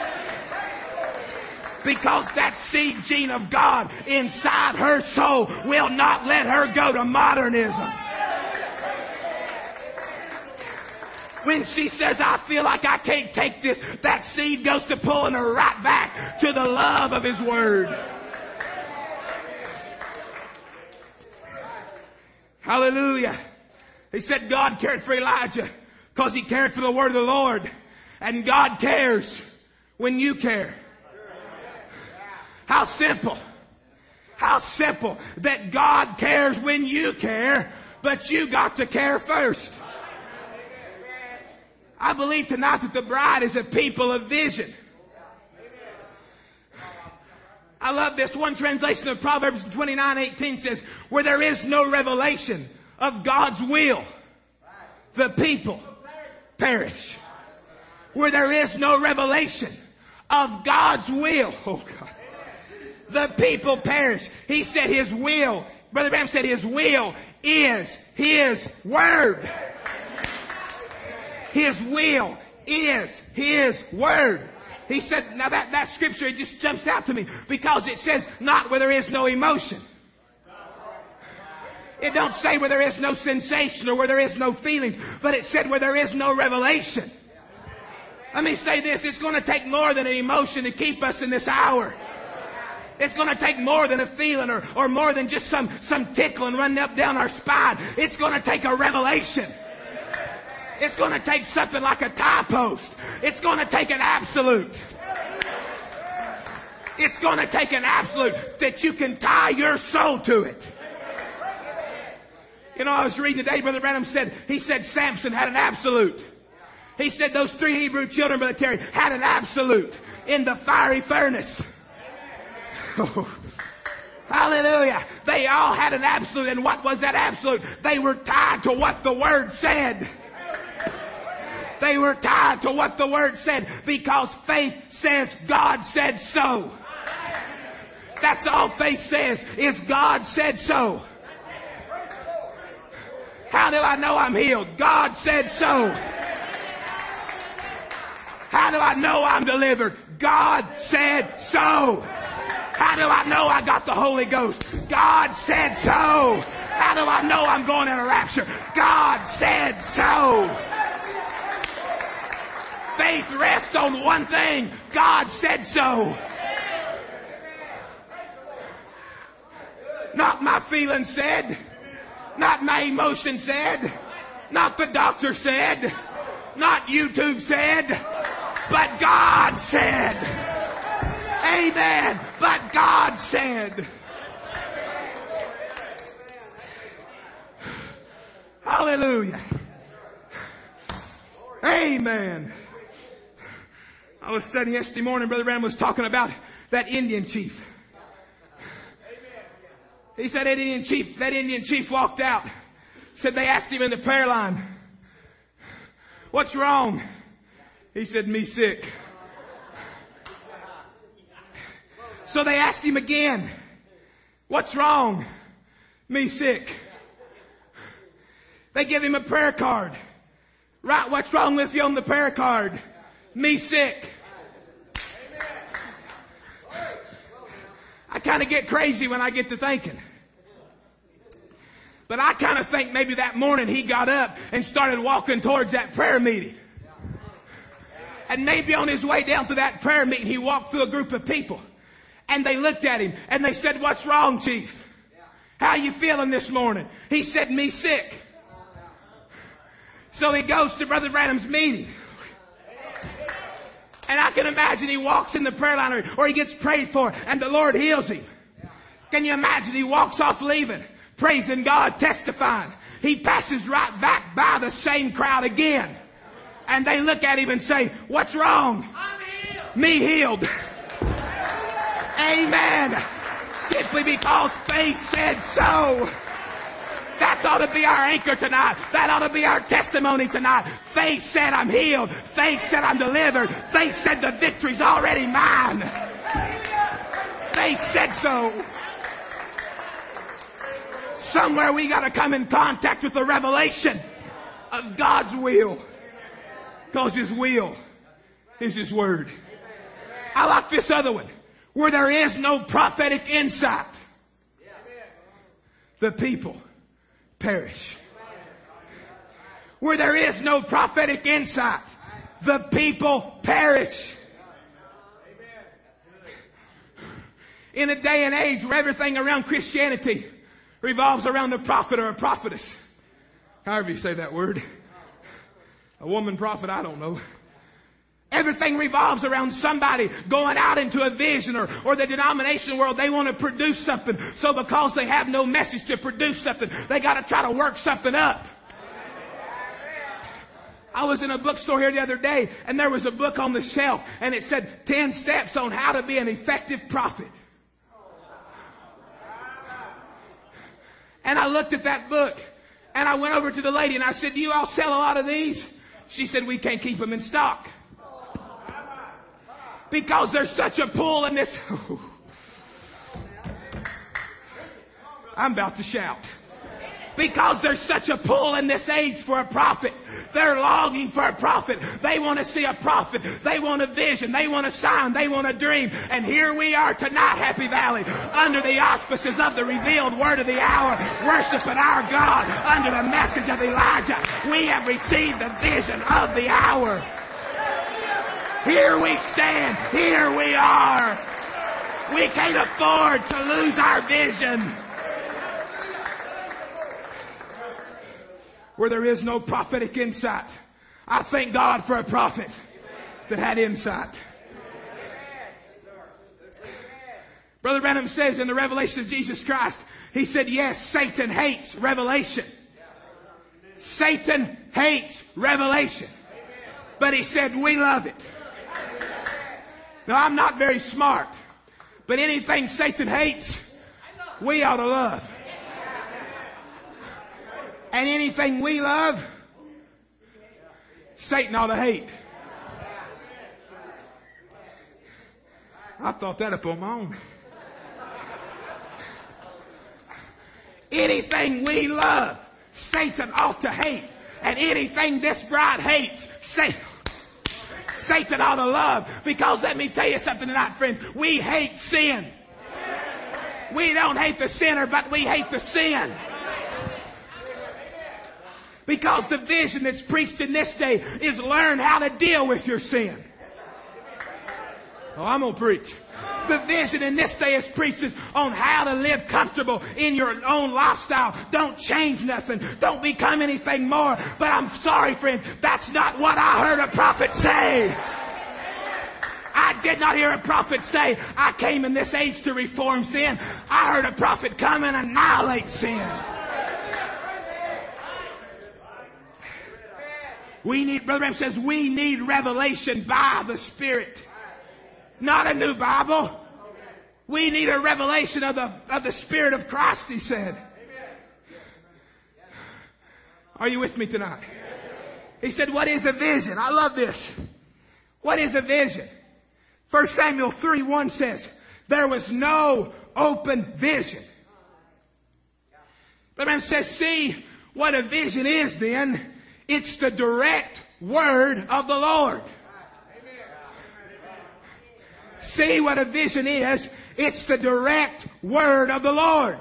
Speaker 4: Because that seed gene of God inside her soul will not let her go to modernism. When she says, I feel like I can't take this, that seed goes to pulling her right back to the love of His Word. Hallelujah. He said God cared for Elijah because he cared for the Word of the Lord. And God cares when you care. How simple. How simple that God cares when you care, but you got to care first. I believe tonight that the bride is a people of vision. I love this. One translation of Proverbs 29:18 says, where there is no revelation of God's will, the people perish. Where there is no revelation of God's will, oh God, the people perish. He said His will, Brother Branham said His will is His Word. His will is His Word. He said, now that scripture, it just jumps out to me because it says not where there is no emotion. It don't say where there is no sensation or where there is no feelings, but it said where there is no revelation. Let me say this, it's going to take more than an emotion to keep us in this hour. It's going to take more than a feeling or more than just some tickling running up down our spine. It's going to take a revelation. It's going to take something like a tie post. It's going to take an absolute. It's going to take an absolute that you can tie your soul to it. You know, I was reading today, Brother Branham said, he said Samson had an absolute. He said those 3 Hebrew children, Brother Terry, had an absolute in the fiery furnace. Oh, hallelujah. They all had an absolute. And what was that absolute? They were tied to what the Word said. They were tied to what the Word said because faith says God said so. That's all faith says is God said so. How do I know I'm healed? God said so. How do I know I'm delivered? God said so. How do I know I got the Holy Ghost? God said so. How do I know I'm going in a rapture? God said so. Faith rests on one thing. God said so. Not my feelings said. Not my emotion said. Not the doctor said. Not YouTube said. But God said. Amen. But God said. Hallelujah. Amen. I was studying yesterday morning. Brother Branham was talking about that Indian chief. He said that Indian chief walked out. Said they asked him in the prayer line, what's wrong? He said, me sick. So they asked him again, what's wrong? Me sick. They give him a prayer card. Write what's wrong with you on the prayer card. Me sick. I kind of get crazy when I get to thinking. But I kind of think maybe that morning he got up and started walking towards that prayer meeting. And maybe on his way down to that prayer meeting, he walked through a group of people. And they looked at him and they said, "What's wrong, Chief? How you feeling this morning?" He said, "Me sick." So he goes to Brother Branham's meeting. And I can imagine he walks in the prayer line or he gets prayed for and the Lord heals him. Can you imagine he walks off leaving, praising God, testifying. He passes right back by the same crowd again. And they look at him and say, "What's wrong?" "I'm healed." "Me healed." Amen. Simply because faith said so. That ought to be our anchor tonight. That ought to be our testimony tonight. Faith said I'm healed. Faith said I'm delivered. Faith said the victory's already mine. Faith said so. Somewhere we got to come in contact with the revelation of God's will. Because His will is His word. I like this other one. Where there is no prophetic insight, the people perish. Where there is no prophetic insight, the people perish. In a day and age where everything around Christianity revolves around a prophet or a prophetess, however you say that word, a woman prophet, I don't know. Everything revolves around somebody going out into a vision or the denomination world. They want to produce something. So because they have no message to produce something, they got to try to work something up. I was in a bookstore here the other day and there was a book on the shelf and it said 10 steps on how to be an effective prophet. And I looked at that book and I went over to the lady and I said, "Do you all sell a lot of these?" She said, "We can't keep them in stock." Because there's such a pull in this. I'm about to shout. Because there's such a pull in this age for a prophet. They're longing for a prophet. They want to see a prophet. They want a vision. They want a sign. They want a dream. And here we are tonight, Happy Valley, under the auspices of the revealed word of the hour, worshiping our God under the message of Elijah. We have received the vision of the hour. Here we stand. Here we are. We can't afford to lose our vision. Where there is no prophetic insight, I thank God for a prophet that had insight. Brother Branham says in the revelation of Jesus Christ, he said, yes, Satan hates revelation. Satan hates revelation. But he said, we love it. Now, I'm not very smart, but anything Satan hates, we ought to love. And anything we love, Satan ought to hate. I thought that up on my own. Anything we love, Satan ought to hate. And anything this bride hates, Satan ought to love. Because let me tell you something tonight, friends. We hate sin. We don't hate the sinner, but we hate the sin. Because the vision that's preached in this day is learn how to deal with your sin. Oh, I'm going to preach. The vision in this day is preaches on how to live comfortable in your own lifestyle. Don't change nothing. Don't become anything more. But I'm sorry, friends, that's not what I heard a prophet say. I did not hear a prophet say, I came in this age to reform sin. I heard a prophet come and annihilate sin. Brother Branham says, we need revelation by the Spirit. Not a new Bible. We need a revelation of the Spirit of Christ, he said. Are you with me tonight? He said, what is a vision? I love this. What is a vision? 1 Samuel 3:1 says, there was no open vision. Brother Branham says, see what a vision is then. It's the direct word of the Lord. See what a vision is? It's the direct word of the Lord.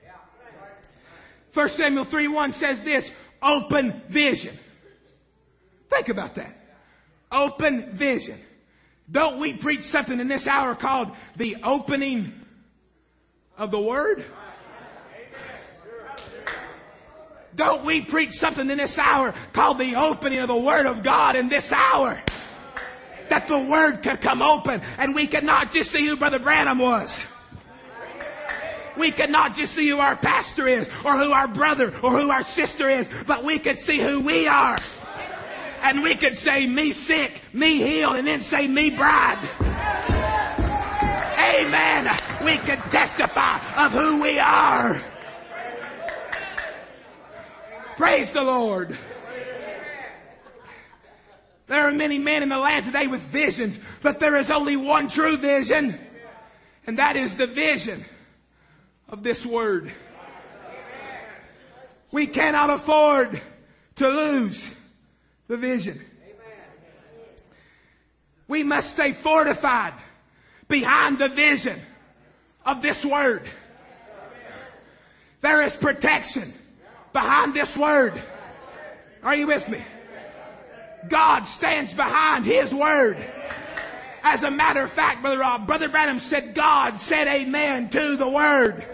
Speaker 4: 1 Samuel 3:1 says this, open vision. Think about that. Open vision. Don't we preach something in this hour called the opening of the Word? Don't we preach something in this hour called the opening of the Word of God in this hour? That the Word could come open and we could not just see who Brother Branham was. We could not just see who our pastor is or who our brother or who our sister is, but we could see who we are. And we could say, me sick, me healed, and then say, me bride. Amen. We could testify of who we are. Praise the Lord. There are many men in the land today with visions, but there is only one true vision, and that is the vision of this word. We cannot afford to lose the vision. We must stay fortified behind the vision of this word. There is protection behind this word. Are you with me? God stands behind His word. As a matter of fact, Brother Branham said God said amen to the word.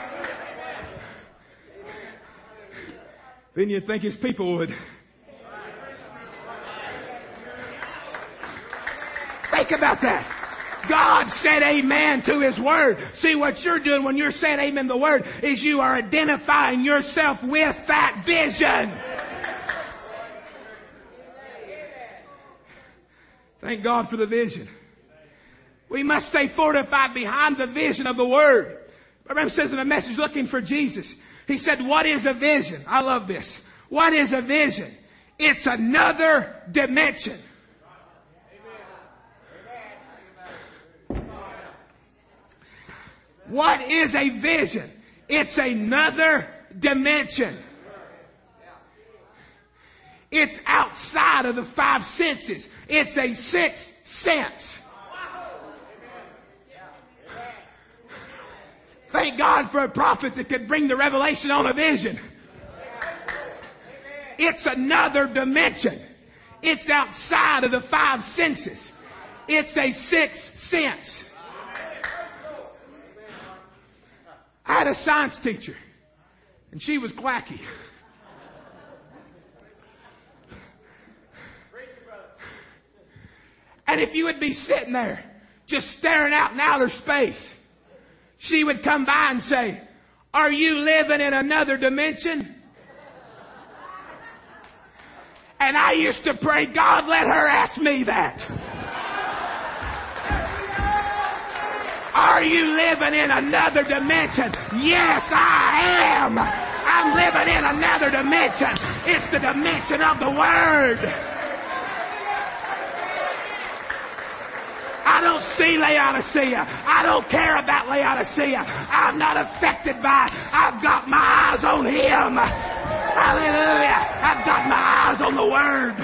Speaker 4: Then you'd think His people would. Think about that. God said amen to His word. See, what you're doing when you're saying amen to the word is you are identifying yourself with that vision. Thank God for the vision. We must stay fortified behind the vision of the word. Remember, it says in a message, Looking for Jesus. He said, what is a vision? I love this. What is a vision? It's another dimension. What is a vision? It's another dimension. It's outside of the five senses. It's a sixth sense. Thank God for a prophet that could bring the revelation on a vision. It's another dimension. It's outside of the five senses. It's a sixth sense. I had a science teacher, and she was quacky. And if you would be sitting there, just staring out in outer space, she would come by and say, are you living in another dimension? And I used to pray, God, let her ask me that. Are you living in another dimension? Yes, I am. I'm living in another dimension. It's the dimension of the Word. I don't see Laodicea. I don't care about Laodicea. I'm not affected by it. I've got my eyes on Him. Hallelujah. I've got my eyes on the Word.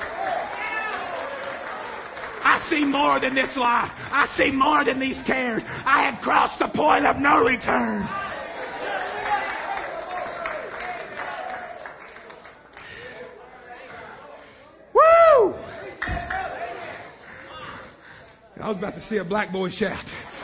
Speaker 4: I see more than this life. I see more than these cares. I have crossed the point of no return. Woo! I was about to see a black boy shout.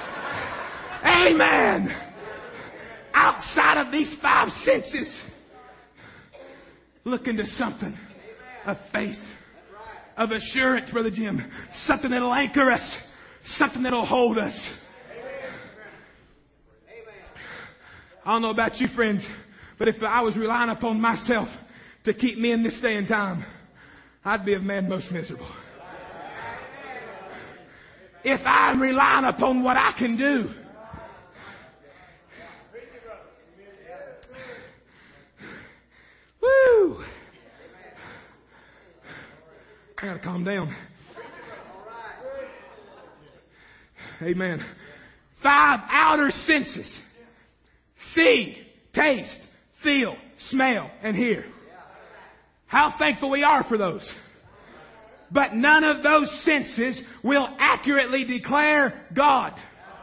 Speaker 4: Amen. Outside of these five senses, look into something of faith, of assurance, Brother Jim. Something that'll anchor us. Something that'll hold us. I don't know about you, friends, but if I was relying upon myself to keep me in this day and time, I'd be a man most miserable. If I'm relying upon what I can do, woo! I gotta calm down. Amen. Five outer senses. See, taste, feel, smell, and hear. How thankful we are for those. But none of those senses will accurately declare God.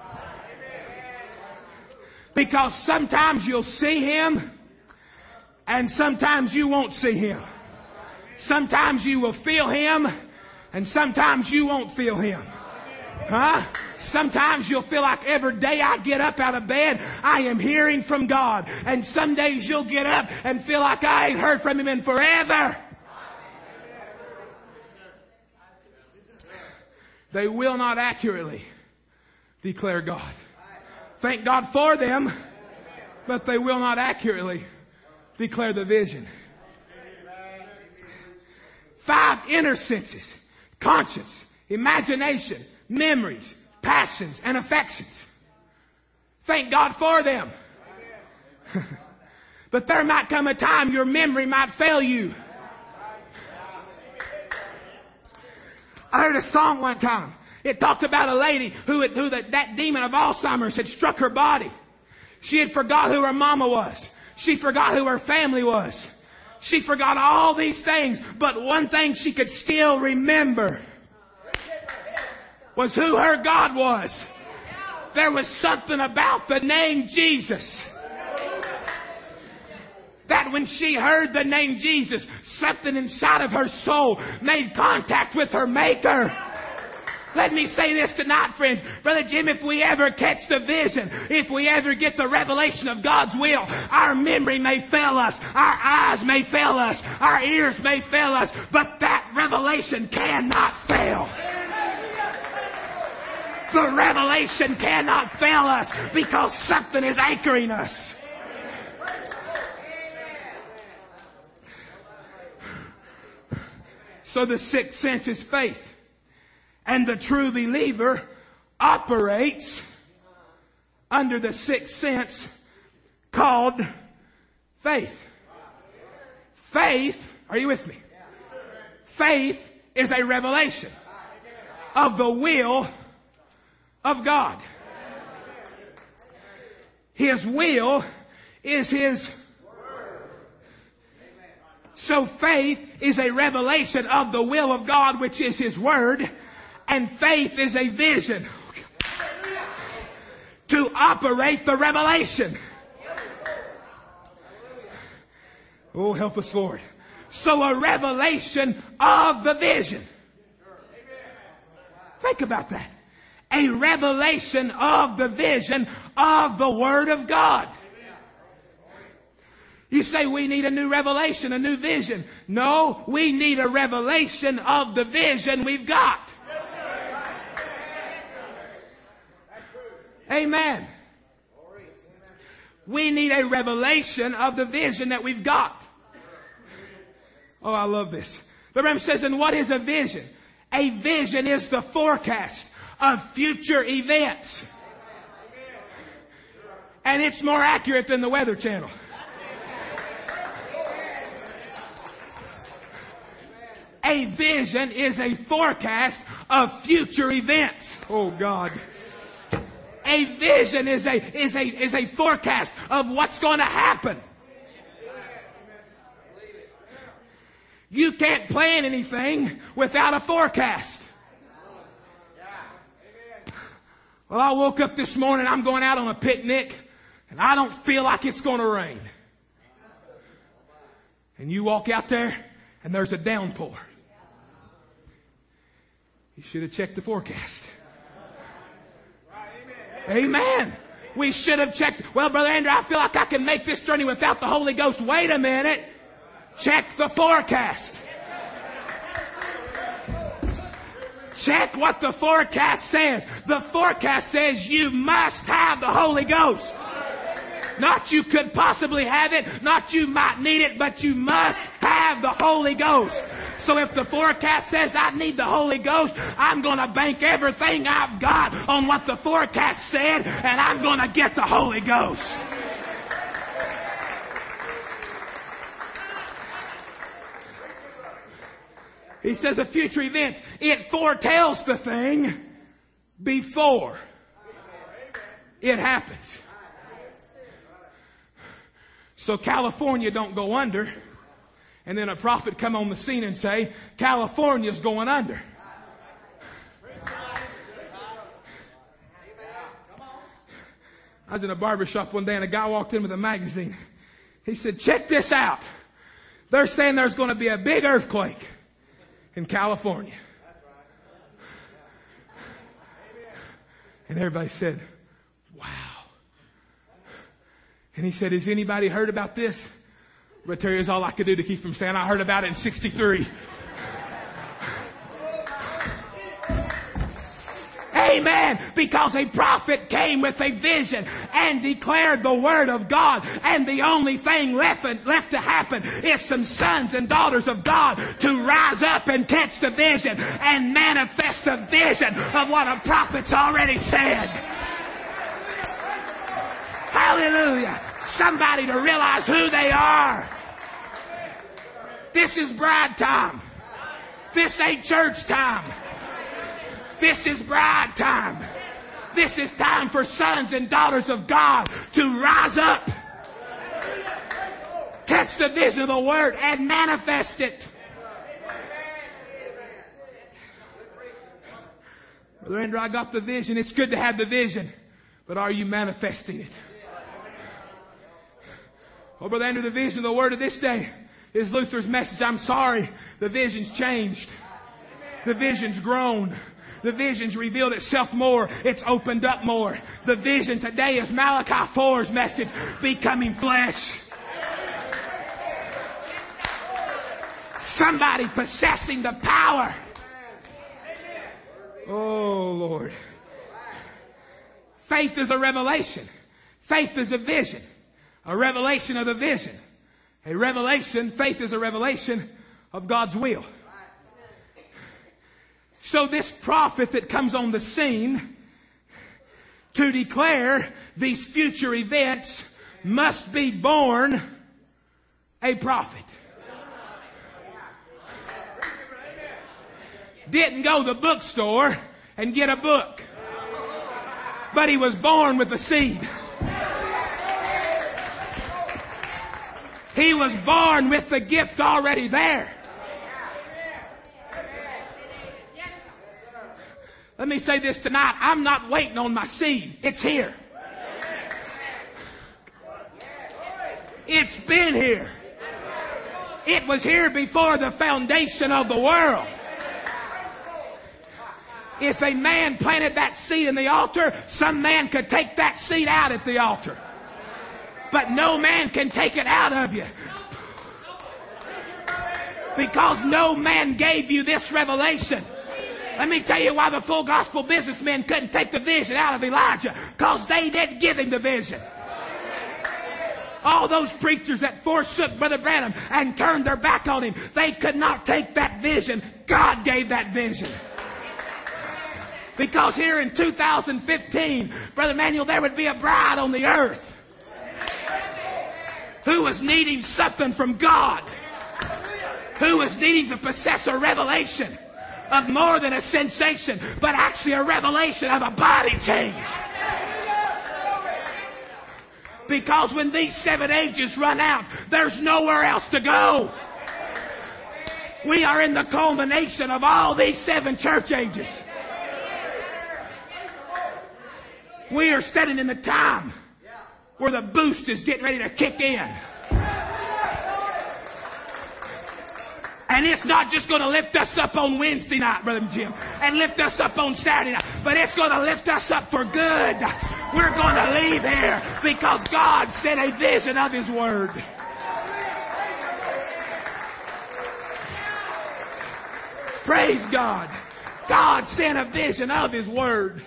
Speaker 4: Because sometimes you'll see Him and sometimes you won't see Him. Sometimes you will feel Him and sometimes you won't feel Him. Huh? Sometimes you'll feel like every day I get up out of bed, I am hearing from God. And some days you'll get up and feel like I ain't heard from Him in forever. They will not accurately declare God. Thank God for them, but they will not accurately declare the vision. 5 inner senses: conscience, imagination, memories, passions, and affections. Thank God for them. But there might come a time your memory might fail you. I heard a song one time. It talked about a lady who that demon of Alzheimer's had struck her body. She had forgot who her mama was. She forgot who her family was. She forgot all these things, but one thing she could still remember was who her God was. There was something about the name Jesus that when she heard the name Jesus, something inside of her soul made contact with her Maker. Let me say this tonight, friends. Brother Jim, if we ever catch the vision, if we ever get the revelation of God's will, our memory may fail us, our eyes may fail us, our ears may fail us, but that revelation cannot fail. The revelation cannot fail us because something is anchoring us. So the sixth sense is faith. And the true believer operates under the sixth sense called faith. Faith, are you with me? Faith is a revelation of the will of God. His will is His. So faith is a revelation of the will of God, which is His Word. And faith is a vision to operate the revelation. Oh, help us, Lord. So a revelation of the vision. Think about that. A revelation of the vision of the Word of God. You say we need a new revelation, a new vision. No, we need a revelation of the vision we've got. Amen. We need a revelation of the vision that we've got. Oh, I love this. The Bible says, and what is a vision? A vision is the forecast of future events. And it's more accurate than the Weather Channel. A vision is a forecast of future events. Oh, God. A vision is a forecast of what's going to happen. You can't plan anything without a forecast. Well, I woke up this morning, I'm going out on a picnic, and I don't feel like it's going to rain. And you walk out there, and there's a downpour. You should have checked the forecast. Amen. We should have checked. Well, Brother Andrew, I feel like I can make this journey without the Holy Ghost. Wait a minute. Check the forecast. Check what the forecast says. The forecast says you must have the Holy Ghost. Not you could possibly have it, not you might need it, but you must have the Holy Ghost. So if the forecast says I need the Holy Ghost, I'm going to bank everything I've got on what the forecast said, and I'm going to get the Holy Ghost. He says a future event. It foretells the thing before it happens. So California don't go under And then a prophet come on the scene and say, California's going under. I was in a barber shop one day and a guy walked in with a magazine. He said, check this out. They're saying there's going to be a big earthquake in California. And everybody said, wow. And he said, has anybody heard about this? But Terry, is all I could do to keep from saying I heard about it in 63. Amen. Because a prophet came with a vision and declared the word of God. And the only thing left to happen is some sons and daughters of God to rise up and catch the vision and manifest the vision of what a prophet's already said. Hallelujah. Somebody to realize who they are. This is bride time. This ain't church time. This is bride time. This is time for sons and daughters of God to rise up, catch the vision of the word, and manifest it. Brother Andrew, I got the vision. It's good to have the vision, but are you manifesting it? Oh, Brother Andrew, the vision of the word of this day is Luther's message. I'm sorry, the vision's changed. The vision's grown. The vision's revealed itself more. It's opened up more. The vision today is Malachi 4's message, becoming flesh. Somebody possessing the power. Oh, Lord. Faith is a revelation. Faith is a vision. A revelation of the vision. A revelation, faith is a revelation of God's will. So this prophet that comes on the scene to declare these future events must be born a prophet. Didn't go to the bookstore and get a book, but he was born with a seed. He was born with the gift already there. Let me say this tonight. I'm not waiting on my seed. It's here. It's been here. It was here before the foundation of the world. If a man planted that seed in the altar, some man could take that seed out at the altar. But no man can take it out of you. Because no man gave you this revelation. Let me tell you why the full gospel businessmen couldn't take the vision out of Elijah. Because they didn't give him the vision. All those preachers that forsook Brother Branham and turned their back on him, they could not take that vision. God gave that vision. Because here in 2015, Brother Manuel, there would be a bride on the earth who was needing something from God. Who was needing to possess a revelation of more than a sensation, but actually a revelation of a body change. Because when these 7 ages run out, there's nowhere else to go. We are in the culmination of all these 7 church ages. We are standing in the time where the boost is getting ready to kick in. And it's not just going to lift us up on Wednesday night, Brother Jim, and lift us up on Saturday night, but it's going to lift us up for good. We're going to leave here because God sent a vision of His Word. Praise God. God sent a vision of His Word.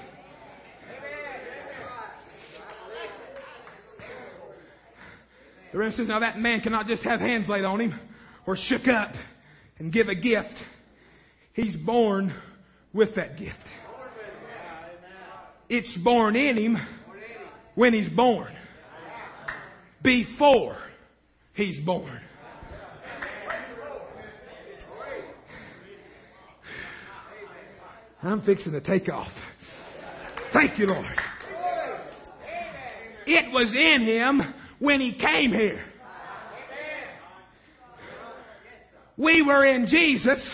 Speaker 4: The Reverend says, now that man cannot just have hands laid on him or shook up and give a gift. He's born with that gift. It's born in him when he's born. Before he's born. I'm fixing to take off. Thank you, Lord. It was in him when he came here. We were in Jesus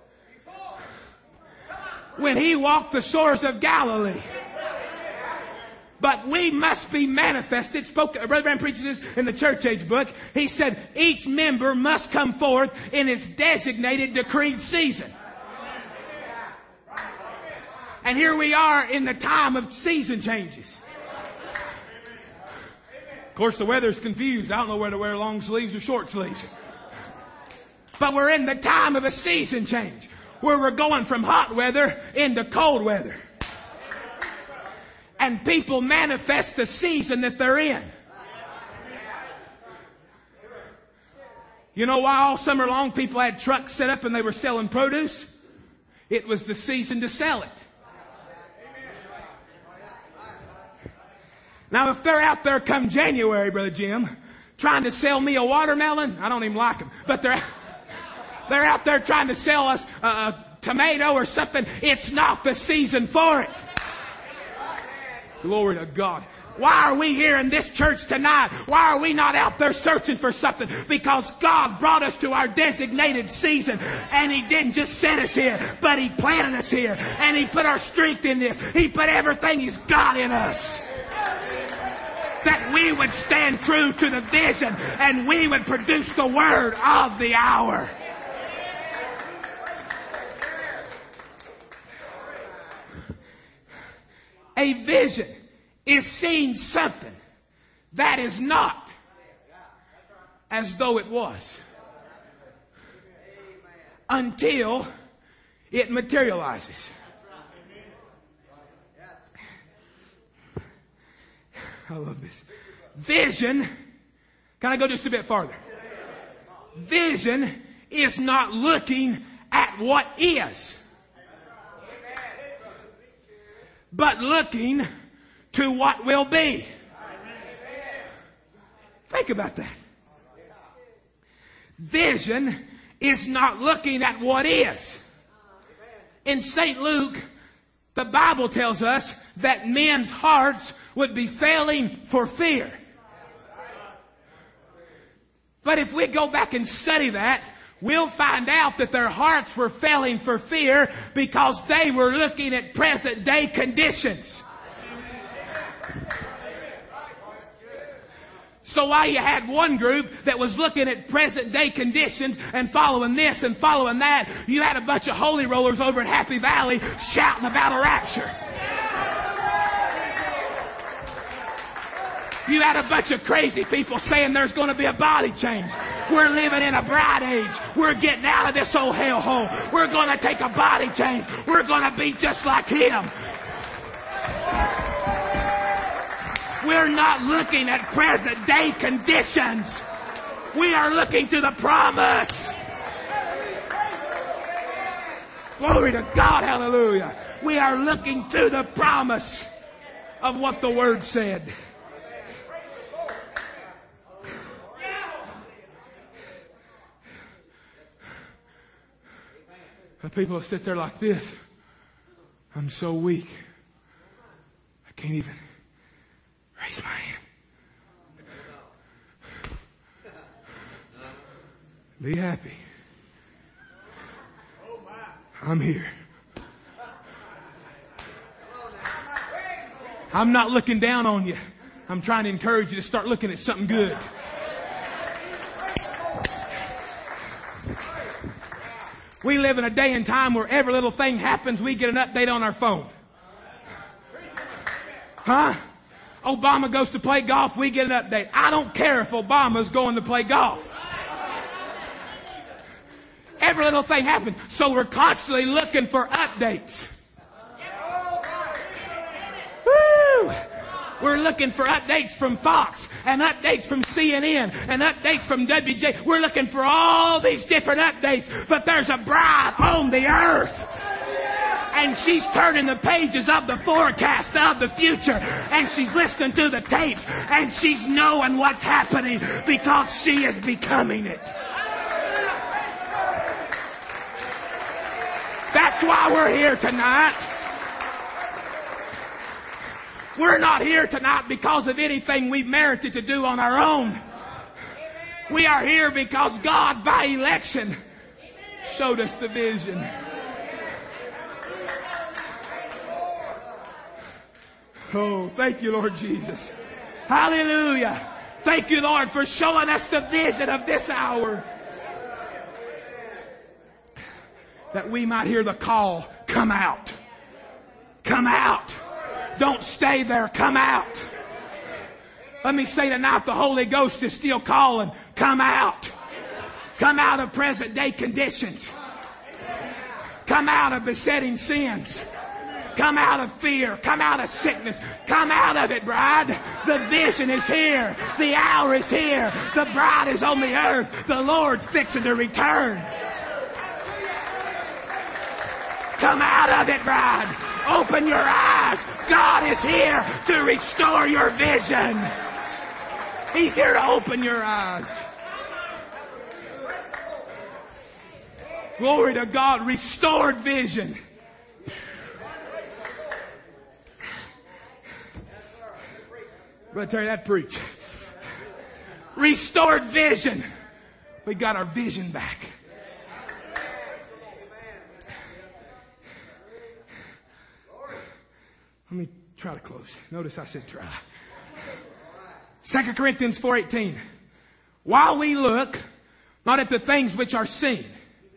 Speaker 4: when He walked the shores of Galilee. But we must be manifested. Brother Branham preaches this in the church age book. He said each member must come forth in its designated, decreed season. And here we are in the time of season changes. Of course, the weather's confused. I don't know whether to wear long sleeves or short sleeves. But we're in the time of a season change, where we're going from hot weather into cold weather. And people manifest the season that they're in. You know why all summer long people had trucks set up and they were selling produce? It was the season to sell it. Now if they're out there come January, Brother Jim, trying to sell me a watermelon, I don't even like them, but they're out there trying to sell us a tomato or something, it's not the season for it. Glory to God. Why are we here in this church tonight? Why are we not out there searching for something? Because God brought us to our designated season. And He didn't just set us here, but He planted us here. And He put our strength in this. He put everything He's got in us. That we would stand true to the vision and we would produce the word of the hour. A vision is seeing something that is not as though it was until it materializes. I love this. Vision, can I go just a bit farther? Vision is not looking at what is, but looking to what will be. Think about that. Vision is not looking at what is. In St. Luke, the Bible tells us that men's hearts would be failing for fear. But if we go back and study that, we'll find out that their hearts were failing for fear because they were looking at present day conditions. So while you had one group that was looking at present day conditions and following this and following that, you had a bunch of holy rollers over at Happy Valley shouting about a rapture. You had a bunch of crazy people saying there's going to be a body change. We're living in a bright age. We're getting out of this old hellhole. We're going to take a body change. We're going to be just like Him. We're not looking at present day conditions. We are looking to the promise. Glory to God. Hallelujah. We are looking to the promise of what the Word said. And people sit there like this. I'm so weak. I can't even raise my hand. Be happy. I'm here. I'm not looking down on you. I'm trying to encourage you to start looking at something good. We live in a day and time where every little thing happens, we get an update on our phone. Huh? Obama goes to play golf, we get an update. I don't care if Obama's going to play golf. Every little thing happens. So we're constantly looking for updates. Woo! We're looking for updates from Fox and updates from CNN and updates from WJ. We're looking for all these different updates, but there's a bride on the earth. And she's turning the pages of the forecast of the future. And she's listening to the tapes. And she's knowing what's happening because she is becoming it. That's why we're here tonight. We're not here tonight because of anything we've merited to do on our own. We are here because God, by election, showed us the vision. Oh, thank you, Lord Jesus. Hallelujah. Thank you, Lord, for showing us the vision of this hour. That we might hear the call, come out. Come out. Don't stay there. Come out. Let me say tonight, the Holy Ghost is still calling, come out. Come out of present day conditions. Come out of besetting sins. Come out of fear. Come out of sickness. Come out of it, bride. The vision is here. The hour is here. The bride is on the earth. The Lord's fixing to return. Come out of it, bride. Open your eyes. God is here to restore your vision. He's here to open your eyes. Glory to God. Restored vision. Brother Terry, that preach. Restored vision. We got our vision back. Let me try to close. Notice I said try. 2 Corinthians 4:18. While we look not at the things which are seen,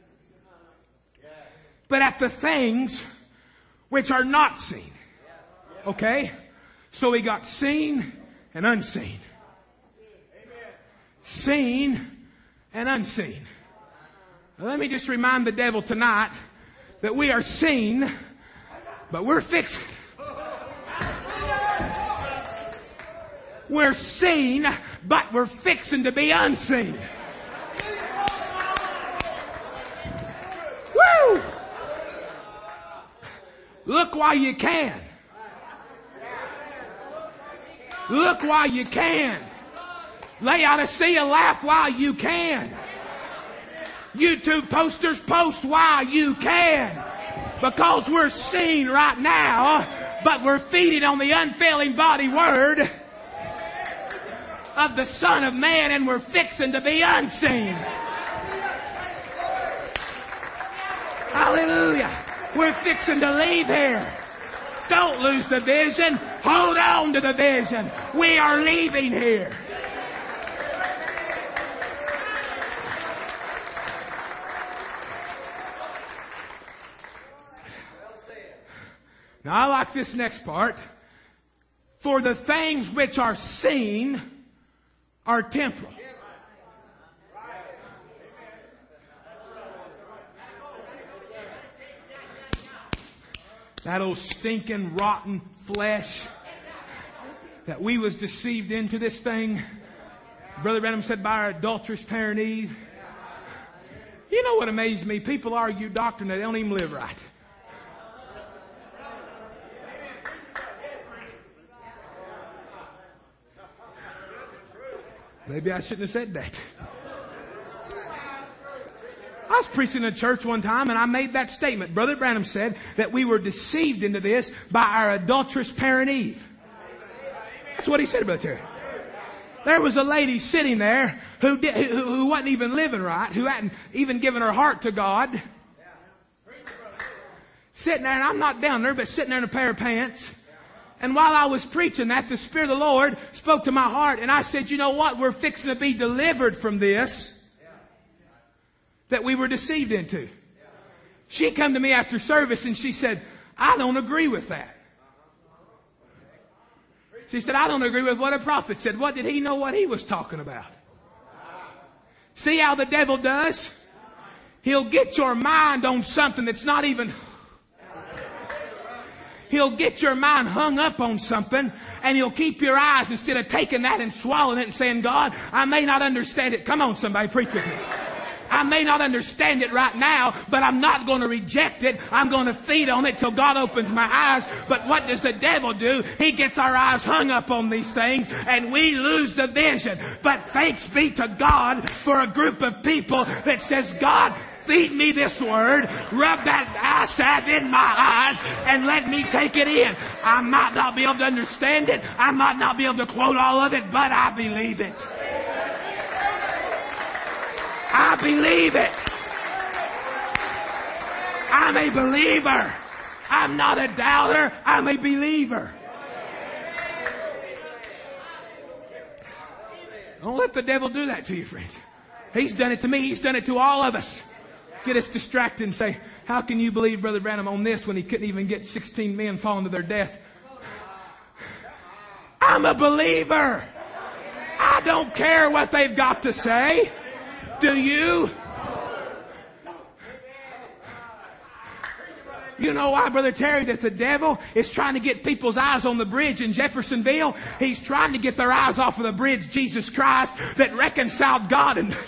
Speaker 4: but at the things which are not seen. Okay? So we got seen and unseen. Seen and unseen. Now let me just remind the devil tonight that we are seen, but we're fixed. We're seen, but we're fixing to be unseen. Woo! Look while you can. Look while you can. Laodicea, laugh while you can. YouTube posters, post while you can. Because we're seen right now, but we're feeding on the unfailing body word of the Son of Man, and we're fixing to be unseen. Hallelujah. We're fixing to leave here. Don't lose the vision. Hold on to the vision. We are leaving here. Now I like this next part. For the things which are seen are temporal. That old stinking, rotten flesh that we was deceived into this thing. Brother Branham said by our adulterous parent Eve. You know what amazed me? People argue doctrine that they don't even live right. Maybe I shouldn't have said that. I was preaching in a church one time and I made that statement. Brother Branham said that we were deceived into this by our adulterous parent Eve. That's what he said about there. There was a lady sitting there who wasn't even living right, who hadn't even given her heart to God. Sitting there, and I'm not down there, but sitting there in a pair of pants. And while I was preaching that, the Spirit of the Lord spoke to my heart. And I said, you know what? We're fixing to be delivered from this that we were deceived into. She come to me after service and she said, I don't agree with that. She said, I don't agree with what a prophet said. What did he know what he was talking about? See how the devil does? He'll get your mind on something that's not even... He'll get your mind hung up on something, and he'll keep your eyes, instead of taking that and swallowing it and saying, God, I may not understand it. Come on, somebody, preach with me. I may not understand it right now, but I'm not going to reject it. I'm going to feed on it till God opens my eyes. But what does the devil do? He gets our eyes hung up on these things, and we lose the vision. But thanks be to God for a group of people that says, God, feed me this word, rub that eye salve in my eyes, and let me take it in. I might not be able to understand it. I might not be able to quote all of it, but I believe it. I believe it. I'm a believer. I'm not a doubter. I'm a believer. Don't let the devil do that to you, friends. He's done it to me. He's done it to all of us. Get us distracted and say, how can you believe Brother Branham on this when he couldn't even get 16 men falling to their death? I'm a believer. I don't care what they've got to say. Do you? You know why, Brother Terry, that the devil is trying to get people's eyes on the bridge in Jeffersonville? He's trying to get their eyes off of the bridge, Jesus Christ, that reconciled God and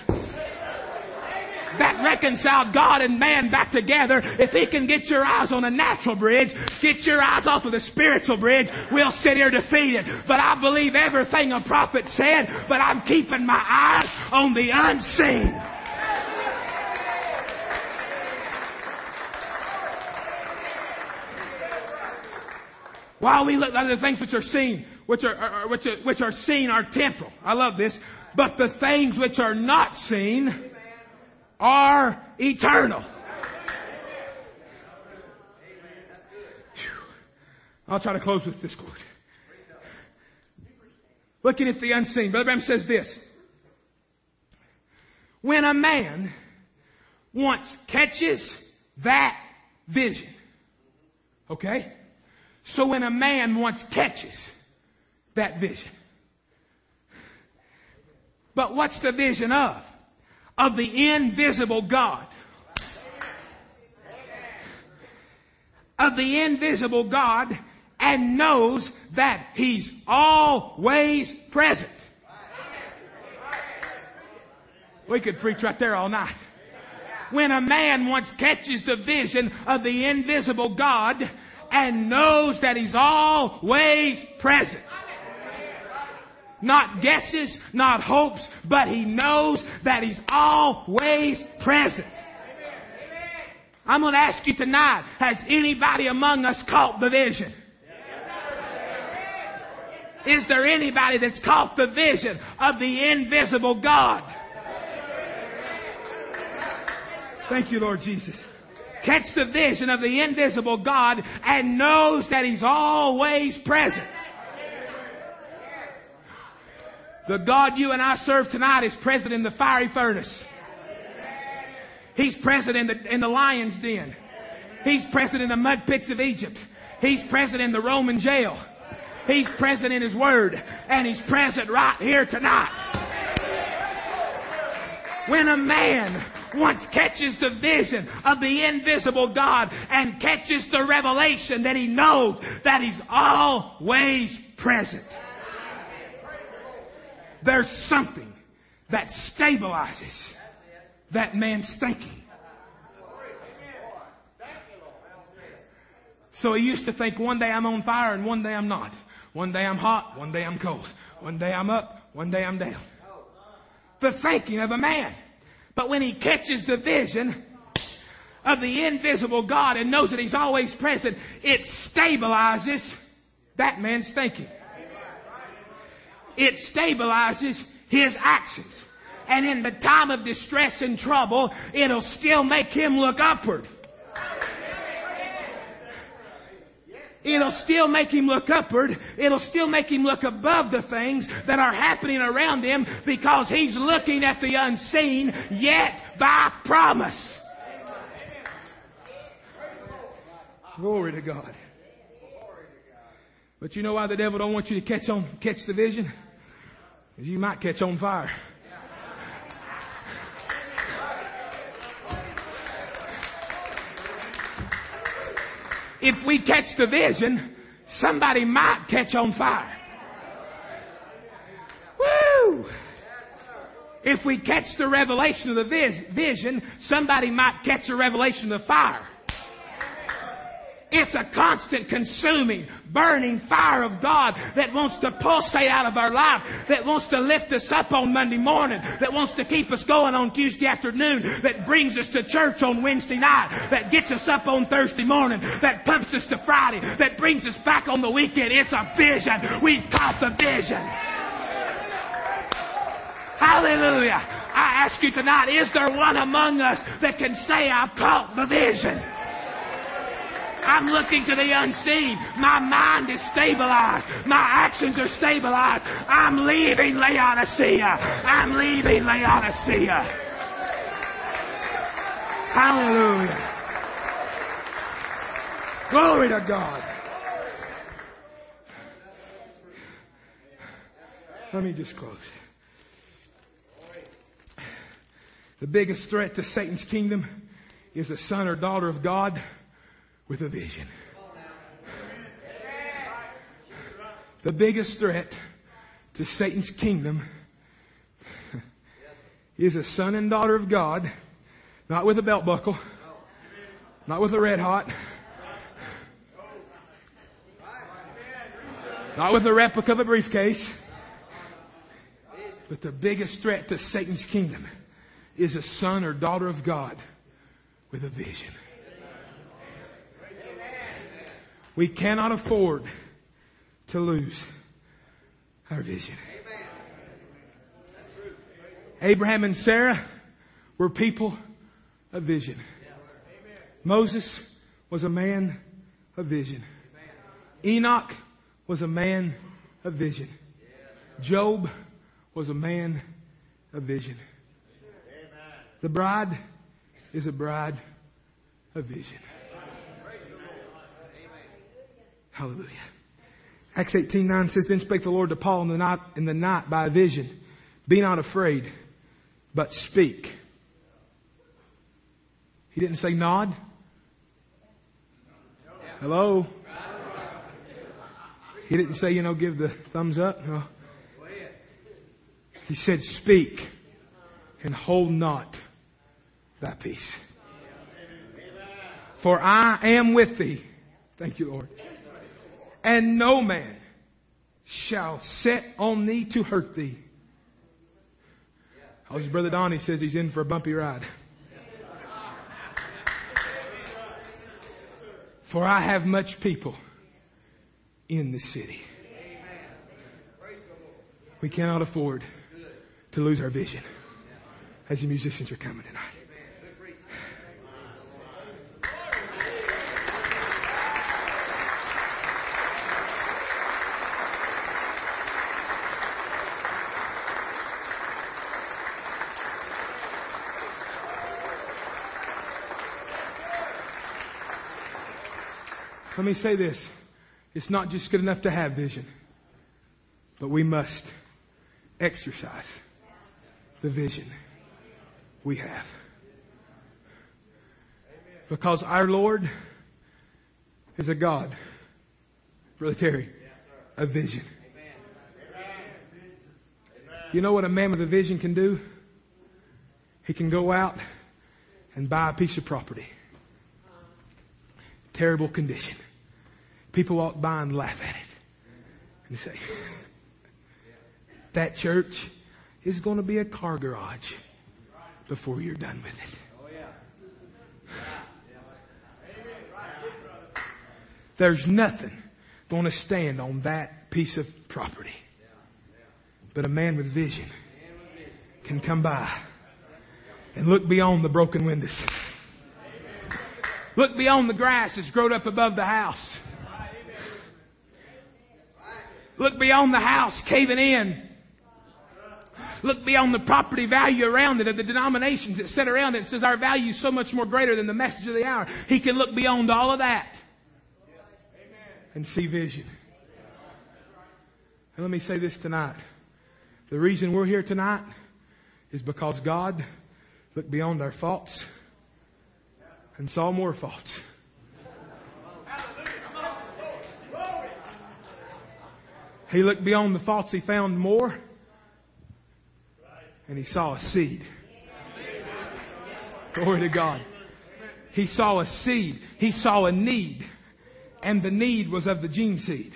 Speaker 4: man back together. If he can get your eyes on a natural bridge, get your eyes off of the spiritual bridge, we'll sit here defeated. But I believe everything a prophet said, but I'm keeping my eyes on the unseen. While we look at the things which are seen, which are seen are temporal. I love this. But the things which are not seen are eternal. I'll try to close with this quote. Looking at the unseen, Brother Branham says this: when a man once catches that vision, okay? So when a man once catches that vision, but what's the vision of? Of the invisible God. Of the invisible God, and knows that He's always present. We could preach right there all night. When a man once catches the vision of the invisible God and knows that He's always present. Not guesses, not hopes, but he knows that He's always present. I'm going to ask you tonight, has anybody among us caught the vision? Is there anybody that's caught the vision of the invisible God? Thank you, Lord Jesus. Catch the vision of the invisible God and knows that He's always present. The God you and I serve tonight is present in the fiery furnace. He's present in the lion's den. He's present in the mud pits of Egypt. He's present in the Roman jail. He's present in His Word. And He's present right here tonight. When a man once catches the vision of the invisible God and catches the revelation that he knows that He's always present, there's something that stabilizes that man's thinking. So he used to think, one day I'm on fire and one day I'm not. One day I'm hot, one day I'm cold. One day I'm up, one day I'm down. The thinking of a man. But when he catches the vision of the invisible God and knows that He's always present, it stabilizes that man's thinking. It stabilizes his actions. And in the time of distress and trouble, it'll still make him look upward. It'll still make him look upward. It'll still make him look above the things that are happening around him, because he's looking at the unseen, yet by promise. Glory to God. But you know why the devil don't want you to catch the vision? Because you might catch on fire. If we catch the vision, somebody might catch on fire. Woo! If we catch the revelation of the vision, somebody might catch a revelation of the fire. It's a constant consuming, burning fire of God that wants to pulsate out of our life, that wants to lift us up on Monday morning, that wants to keep us going on Tuesday afternoon, that brings us to church on Wednesday night, that gets us up on Thursday morning, that pumps us to Friday, that brings us back on the weekend. It's a vision. We've caught the vision. Hallelujah. I ask you tonight, is there one among us that can say, I've caught the vision? I'm looking to the unseen. My mind is stabilized. My actions are stabilized. I'm leaving Laodicea. I'm leaving Laodicea. Hallelujah. Glory to God. Let me just close. The biggest threat to Satan's kingdom is a son or daughter of God with a vision. The biggest threat to Satan's kingdom is a son and daughter of God, not with a belt buckle, not with a red hot, not with a replica of a briefcase, but the biggest threat to Satan's kingdom is a son or daughter of God with a vision. We cannot afford to lose our vision. Abraham and Sarah were people of vision. Moses was a man of vision. Enoch was a man of vision. Job was a man of vision. The bride is a bride of vision. Hallelujah. Acts 18:9 says, Then spake the Lord to Paul in the night by a vision. Be not afraid, but speak. He didn't say nod. Hello? He didn't say, give the thumbs up. No. He said, speak and hold not thy peace. For I am with thee. Thank you, Lord. And no man shall set on thee to hurt thee. His brother Donnie says he's in for a bumpy ride. For I have much people in this city. We cannot afford to lose our vision as the musicians are coming tonight. Let me say this. It's not just good enough to have vision, but we must exercise the vision we have. Because our Lord is a God, Brother Terry, a vision. You know what a man with a vision can do? He can go out and buy a piece of property. Terrible condition. People walk by and laugh at it. And say, that church is going to be a car garage before you're done with it. There's nothing going to stand on that piece of property. But a man with vision can come by and look beyond the broken windows. Look beyond the grass that's grown up above the house. Look beyond the house caving in. Look beyond the property value around it of the denominations that sit around it and says our value is so much more greater than the message of the hour. He can look beyond all of that and see vision. And let me say this tonight. The reason we're here tonight is because God looked beyond our faults and saw more faults. He looked beyond the faults, he found more, and he saw a seed. Glory to God. He saw a seed. He saw a need, and the need was of the gene seed.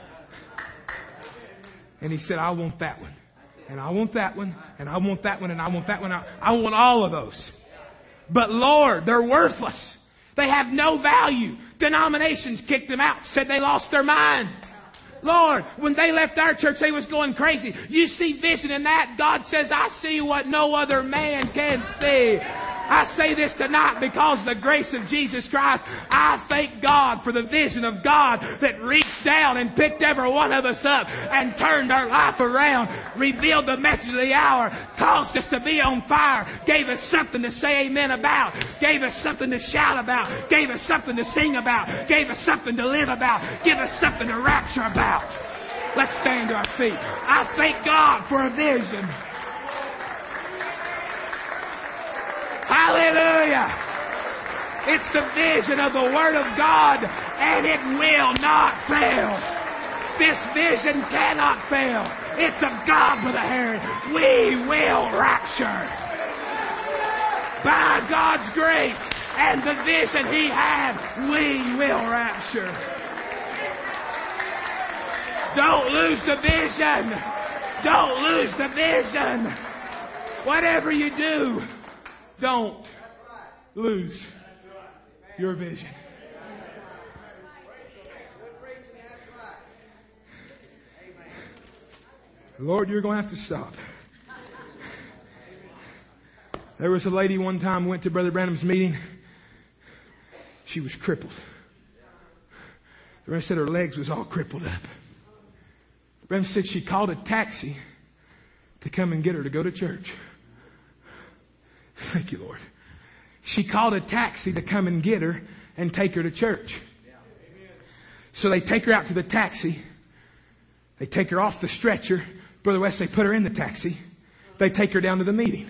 Speaker 4: And he said, I want that one, and I want that one, and I want that one, and I want that one. I want all of those. But Lord, they're worthless. They have no value. Denominations kicked them out, said they lost their mind. Lord, when they left our church, they was going crazy. You see vision in that. God says, I see what no other man can see. I say this tonight because of the grace of Jesus Christ. I thank God for the vision of God that reached down and picked every one of us up and turned our life around, revealed the message of the hour, caused us to be on fire, gave us something to say amen about, gave us something to shout about, gave us something to sing about, gave us something to live about, give us something to rapture about. Let's stand to our feet. I thank God for a vision. Hallelujah. It's the vision of the Word of God, and it will not fail. This vision cannot fail. It's of God, Brother Harry. We will rapture. By God's grace and the vision He had, we will rapture. Don't lose the vision. Don't lose the vision. Whatever you do, don't lose your vision. Lord, you're going to have to stop. There was a lady one time went to Brother Branham's meeting. She was crippled. The rest said her legs was all crippled up. Branham said she called a taxi to come and get her to go to church. Thank you, Lord. She called a taxi to come and get her and take her to church. So they take her out to the taxi. They take her off the stretcher. Brother West, they put her in the taxi. They take her down to the meeting.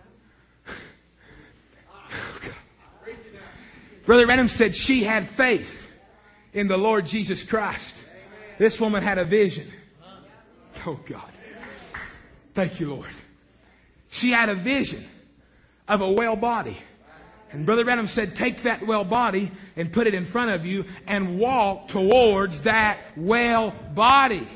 Speaker 4: Brother Branham said she had faith in the Lord Jesus Christ. This woman had a vision. Oh God. Thank you, Lord. She had a vision of a well body. And Brother Branham said, take that well body and put it in front of you and walk towards that well body.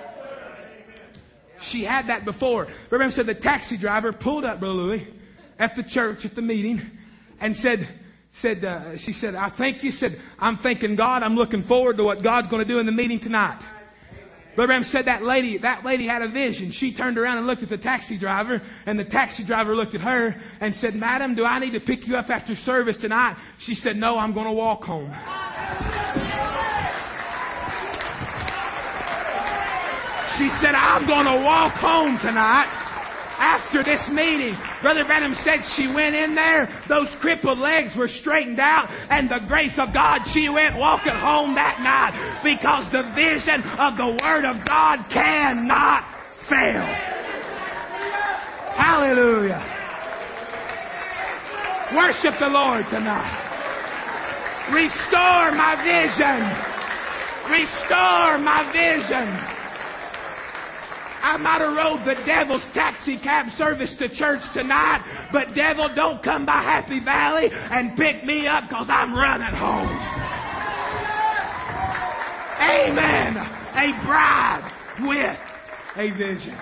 Speaker 4: She had that before. Brother Branham said the taxi driver pulled up, Brother Louis, at the church, at the meeting, and said, she said, I thank you. Said, I'm thanking God. I'm looking forward to what God's going to do in the meeting tonight. Brother Branham said that lady had a vision. She turned around and looked at the taxi driver, and the taxi driver looked at her and said, Madam, do I need to pick you up after service tonight? She said, no, I'm going to walk home. She said, I'm going to walk home tonight after this meeting. Brother Branham said she went in there, those crippled legs were straightened out, and the grace of God, she went walking home that night because the vision of the Word of God cannot fail. Hallelujah. Worship the Lord tonight. Restore my vision. Restore my vision. I might have rode the devil's taxi cab service to church tonight, but devil, don't come by Happy Valley and pick me up because I'm running home. Amen. A bride with a vision.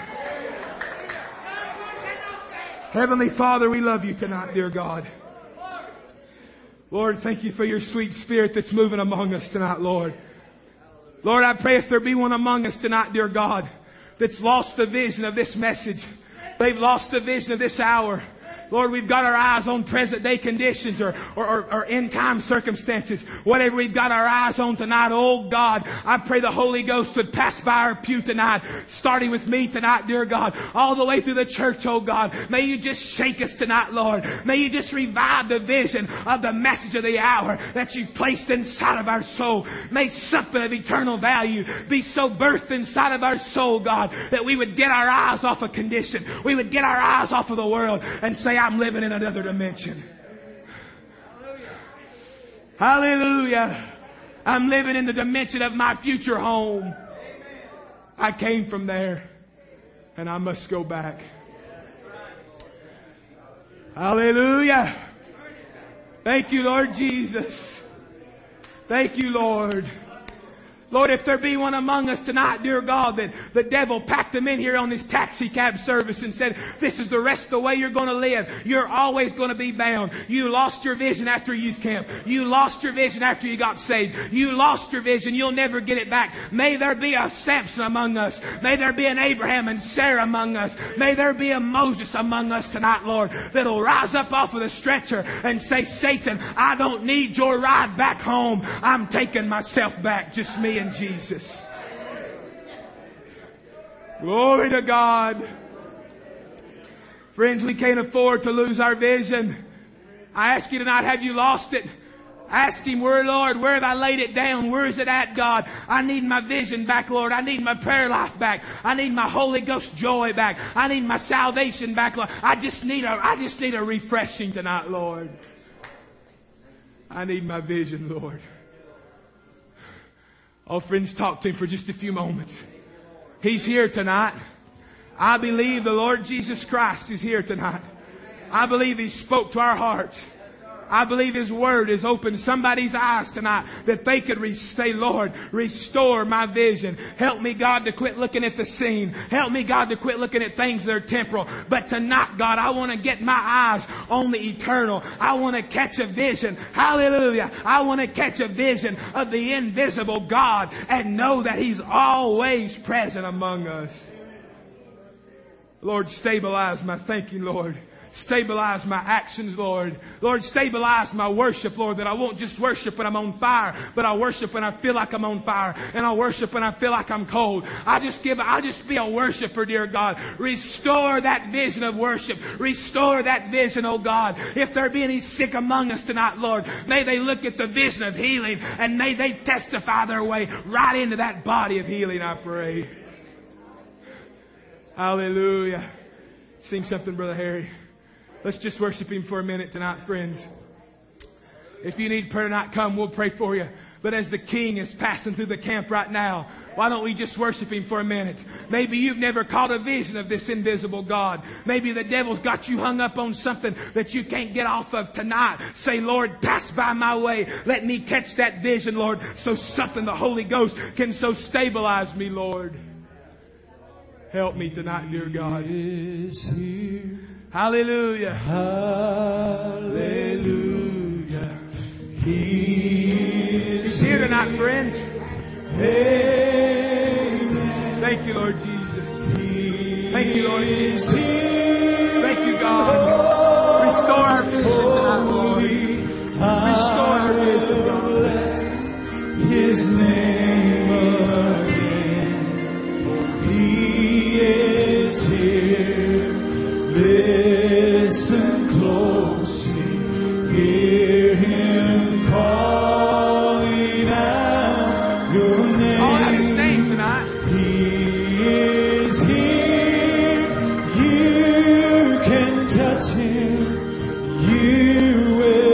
Speaker 4: Heavenly Father, we love you tonight, dear God. Lord, thank you for your sweet Spirit that's moving among us tonight, Lord. Lord, I pray if there be one among us tonight, dear God, that's lost the vision of this message. They've lost the vision of this hour. Lord, we've got our eyes on present day conditions or end time circumstances. Whatever we've got our eyes on tonight, oh God, I pray the Holy Ghost would pass by our pew tonight, starting with me tonight, dear God, all the way through the church, oh God. May you just shake us tonight, Lord. May you just revive the vision of the message of the hour that you've placed inside of our soul. May something of eternal value be so birthed inside of our soul, God, that we would get our eyes off of condition. We would get our eyes off of the world and say, I'm living in another dimension. Hallelujah. I'm living in the dimension of my future home. I came from there and I must go back. Hallelujah. Thank you, Lord Jesus. Thank you, Lord. Lord, if there be one among us tonight, dear God, that the devil packed them in here on this taxi cab service and said, this is the rest of the way you're going to live. You're always going to be bound. You lost your vision after youth camp. You lost your vision after you got saved. You lost your vision. You'll never get it back. May there be a Samson among us. May there be an Abraham and Sarah among us. May there be a Moses among us tonight, Lord, that'll rise up off of the stretcher and say, Satan, I don't need your ride back home. I'm taking myself back. Just me and Jesus. Glory to God. Friends, we can't afford to lose our vision. I ask you tonight, have you lost it? Ask Him, Lord, where have I laid it down? Where is it at, God? I need my vision back, Lord. I need my prayer life back. I need my Holy Ghost joy back. I need my salvation back, Lord. I just need a refreshing tonight, Lord. I need my vision, Lord. Oh, friends, talk to Him for just a few moments. He's here tonight. I believe the Lord Jesus Christ is here tonight. I believe He spoke to our hearts. I believe His Word has opened somebody's eyes tonight that they could say, Lord, restore my vision. Help me, God, to quit looking at the scene. Help me, God, to quit looking at things that are temporal. But tonight, God, I want to get my eyes on the eternal. I want to catch a vision. Hallelujah. I want to catch a vision of the invisible God and know that He's always present among us. Lord, stabilize my thinking, Lord. Stabilize my actions, Lord. Lord, stabilize my worship, Lord, that I won't just worship when I'm on fire, but I worship when I feel like I'm on fire, and I worship when I feel like I'm cold. I'll just be a worshiper, dear God. Restore that vision of worship. Restore that vision, oh God. If there be any sick among us tonight, Lord, may they look at the vision of healing, and may they testify their way right into that body of healing, I pray. Hallelujah. Sing something, Brother Harry. Let's just worship Him for a minute tonight, friends. If you need prayer tonight, come. We'll pray for you. But as the King is passing through the camp right now, why don't we just worship Him for a minute? Maybe you've never caught a vision of this invisible God. Maybe the devil's got you hung up on something that you can't get off of tonight. Say, Lord, pass by my way. Let me catch that vision, Lord, so something the Holy Ghost can so stabilize me, Lord. Help me tonight, dear God. Hallelujah.
Speaker 2: Hallelujah. He's
Speaker 4: here tonight, friends.
Speaker 2: Amen.
Speaker 4: Thank you, Lord Jesus. Thank you, Lord Jesus. Thank you, God. Restore our vision tonight, Lord. Restore our vision, God.
Speaker 2: Bless His name again. He is here. Listen closely, hear Him calling out your name.
Speaker 4: Call out His name tonight.
Speaker 2: He is here. You can touch Him. You will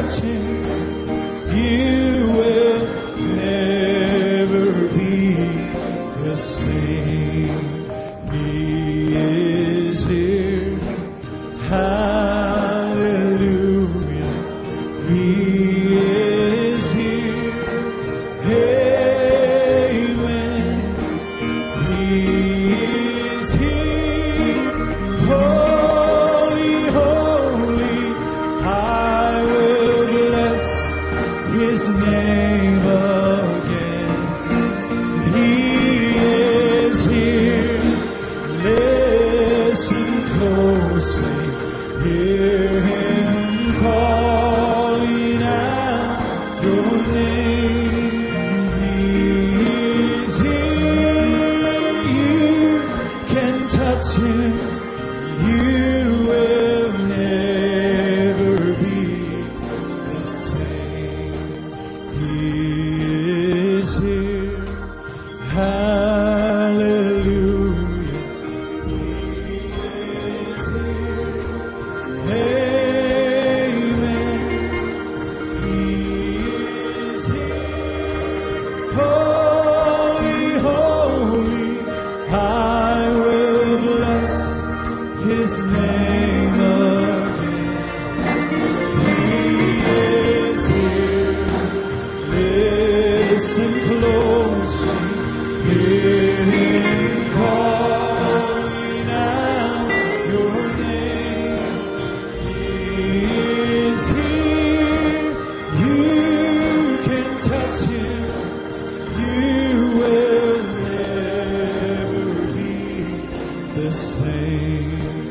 Speaker 2: touch Him, you will never be the same. He is here. Hallelujah. He is here. Amen. He is here. Holy, holy, I will bless His name again. He is here. Listen closely. Hear Him calling out your name. He is here. You can touch Him. You will never be the same. He is here. Hallelujah. He is here. Amen. He is here. Holy, holy, I will bless His name again. He is here. Listen closely. Hear Him calling out your name. He is here. You can touch Him. You will never be the same.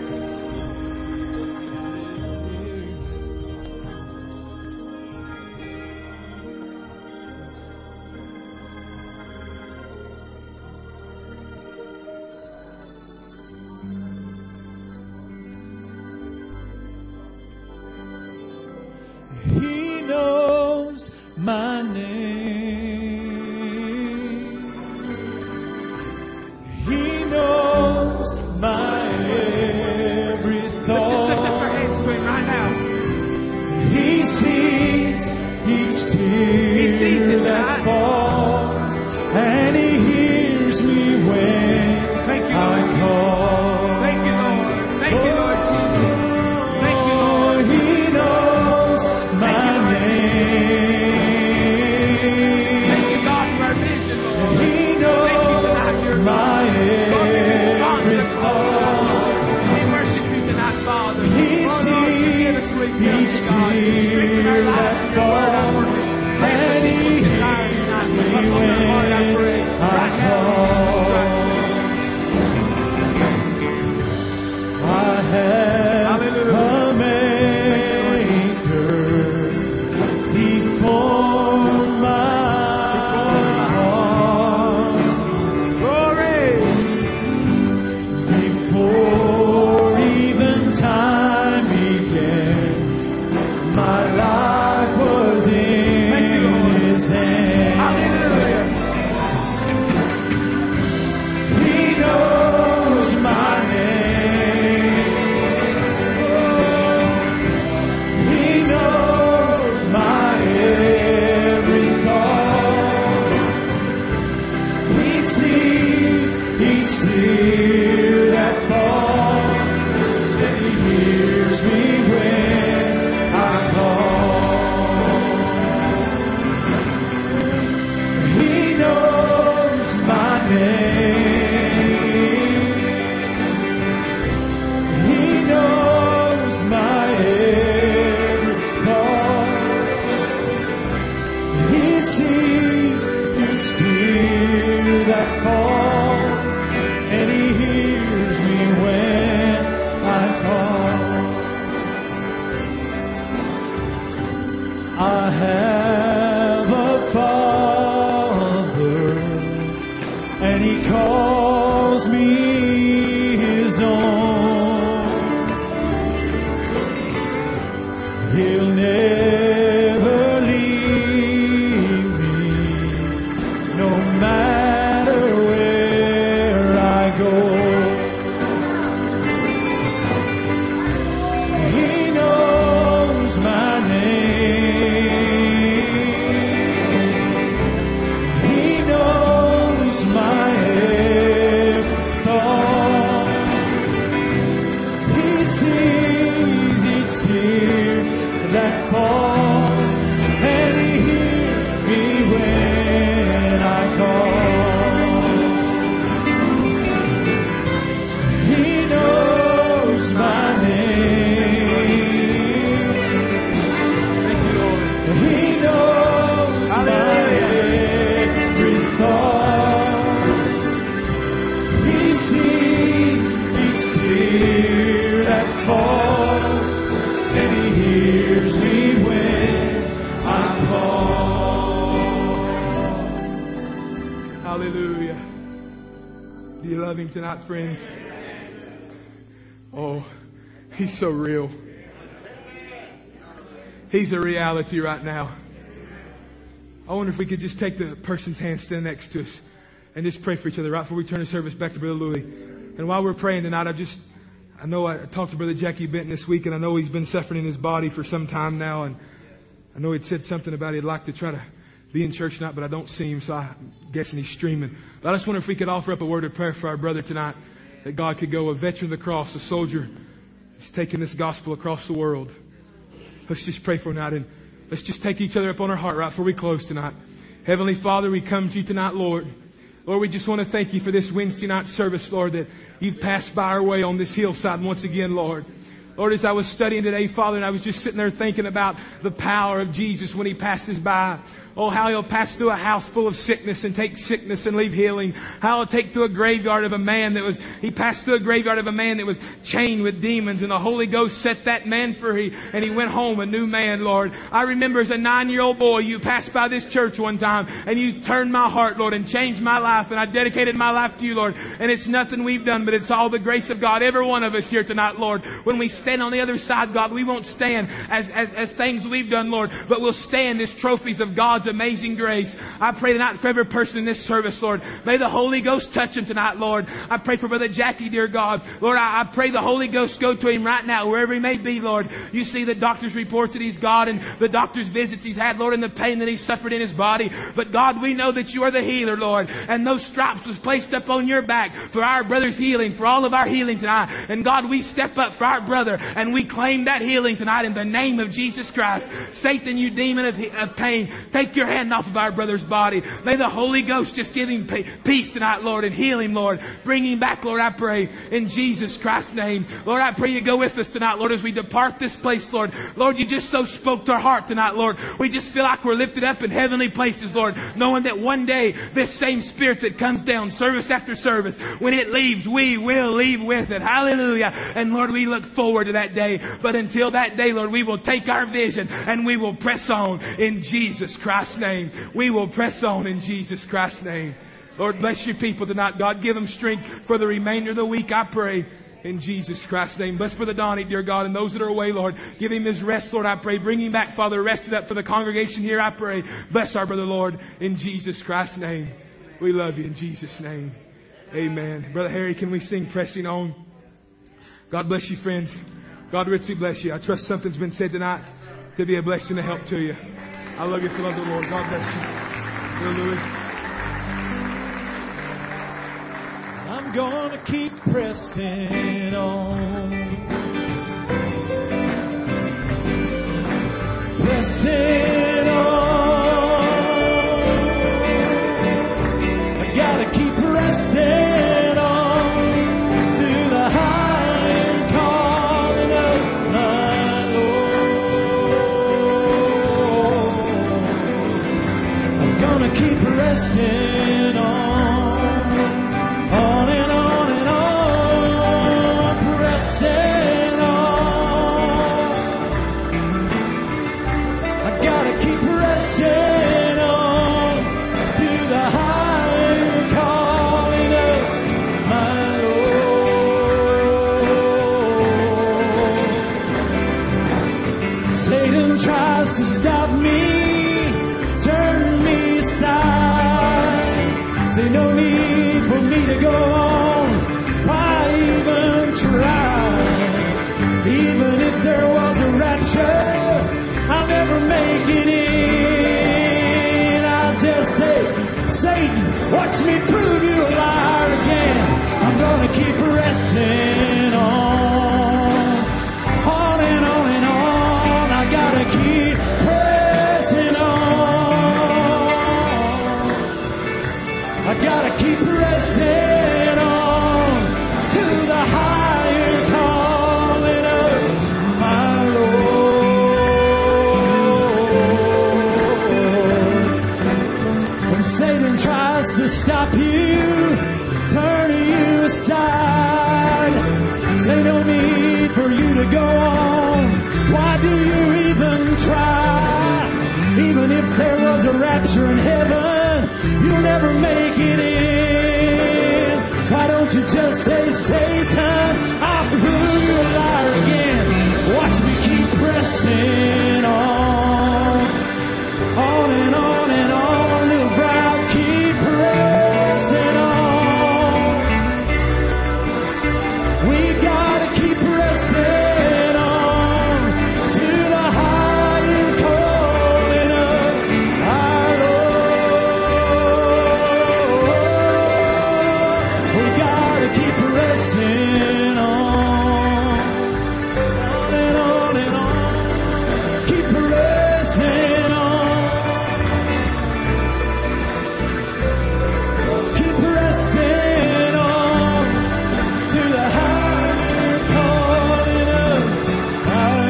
Speaker 2: He knows my name. He knows my every thought. He sees each tear that falls, and He hears me when I call.
Speaker 4: Thank you, Lord. Thank you, Lord Jesus. Thank you, Lord.
Speaker 2: He knows my name.
Speaker 4: Thank you, God, for our vision, Lord.
Speaker 2: He knows my every thought.
Speaker 4: We worship you tonight, Father.
Speaker 2: He sees each tear that falls, and He hears me when I call. I have a Maker before my heart.
Speaker 4: Glory.
Speaker 2: Before even time began, my life was in His hand.
Speaker 4: Hallelujah.
Speaker 2: He knows my name. He knows my every thought. He sees each tear that falls, and He hears me when I call. He knows my name. He knows my every thought. He sees each tear that falls, and He hears me when I call. I have a Father, and He calls me His own. He'll never leave me, no matter where I go. He knows my name. and He hears me when I call. He knows my name.
Speaker 4: Thank you, Lord.
Speaker 2: He knows my every thought. He sees each tear that falls, and He hears me when I call.
Speaker 4: Hallelujah. Do you love Him tonight, friends? Oh, He's so real. He's a reality right now. I wonder if we could just take the person's hand standing next to us and just pray for each other right before we turn the service back to Brother Louis. And while we're praying tonight, I know I talked to Brother Jackie Benton this week, and I know he's been suffering in his body for some time now, and I know he'd said something about he'd like to try to be in church tonight, but I don't see him, so I'm guessing he's streaming. But I just wonder if we could offer up a word of prayer for our brother tonight, that God could go, a veteran of the cross, a soldier, who's taking this gospel across the world. Let's just pray for him tonight, and let's just take each other up on our heart right before we close tonight. Heavenly Father, we come to you tonight, Lord. Lord, we just want to thank you for this Wednesday night service, Lord, that you've passed by our way on this hillside once again, Lord. Lord, as I was studying today, Father, and I was just sitting there thinking about the power of Jesus when He passes by. Oh, how He'll pass through a house full of sickness and take sickness and leave healing. How He'll take through a graveyard of a man He passed through a graveyard of a man that was chained with demons, and the Holy Ghost set that man free, and he went home a new man, Lord. I remember as a 9-year-old boy, you passed by this church one time, and you turned my heart, Lord, and changed my life, and I dedicated my life to you, Lord. And it's nothing we've done, but it's all the grace of God. Every one of us here tonight, Lord, when we stand on the other side, God, we won't stand as things we've done, Lord, but we'll stand as trophies of God's amazing grace. I pray tonight for every person in this service, Lord. May the Holy Ghost touch him tonight, Lord. I pray for Brother Jackie, dear God. Lord, I pray the Holy Ghost go to him right now, wherever he may be, Lord. You see the doctor's reports that he's got and the doctor's visits he's had, Lord, and the pain that he suffered in his body. But God, we know that you are the healer, Lord. And those stripes was placed up on your back for our brother's healing, for all of our healing tonight. And God, we step up for our brother and we claim that healing tonight in the name of Jesus Christ. Satan, you demon of pain, take your hand off of our brother's body. May the Holy Ghost just give him peace tonight, Lord, and heal him, Lord. Bring him back, Lord, I pray, in Jesus Christ's name. Lord, I pray you go with us tonight, Lord, as we depart this place, Lord. Lord, you just so spoke to our heart tonight, Lord. We just feel like we're lifted up in heavenly places, Lord, knowing that one day this same Spirit that comes down service after service, when it leaves, we will leave with it. Hallelujah. And Lord, we look forward to that day. But until that day, Lord, we will take our vision and we will press on in Jesus Christ's name. We will press on in Jesus Christ's name. Lord, bless your people tonight. God, give them strength for the remainder of the week, I pray, in Jesus Christ's name. Bless Brother Donnie, dear God, and those that are away, Lord. Give him his rest, Lord, I pray. Bring him back, Father, rested up for the congregation here, I pray. Bless our brother, Lord, in Jesus Christ's name. We love you in Jesus' name. Amen. Brother Harry, can we sing Pressing On? God bless you, friends. God richly bless you. I trust something's been said tonight to be a blessing to help to you. I love you for love the Lord. God bless you. Brother Louis.
Speaker 2: I'm gonna keep pressing on. Pressing on. I gotta keep pressing on to the higher calling of my Lord. I'm gonna keep pressing on. To stop me, turn me aside. Say no need for me to go on. Why even try? Even if there was a rapture, I'll never make it in. I'll just say, Satan, watch me prove you a liar again. I'm gonna keep pressing on and on and on. I gotta keep a rapture in heaven, you'll never make it in. Why don't you just say, Satan, I'll prove you're a liar again. Watch me keep pressing on and on and on, little bride, keep pressing on. We gotta keep pressing on to the higher calling of our Lord. We gotta keep pressing on and on and on. Keep pressing on. Keep pressing on to the higher calling of our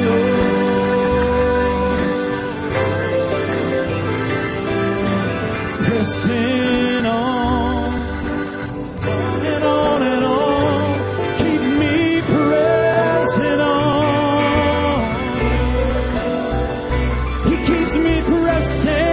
Speaker 2: Lord. Pressing on and on and on. Keep me pressing on. He keeps me pressing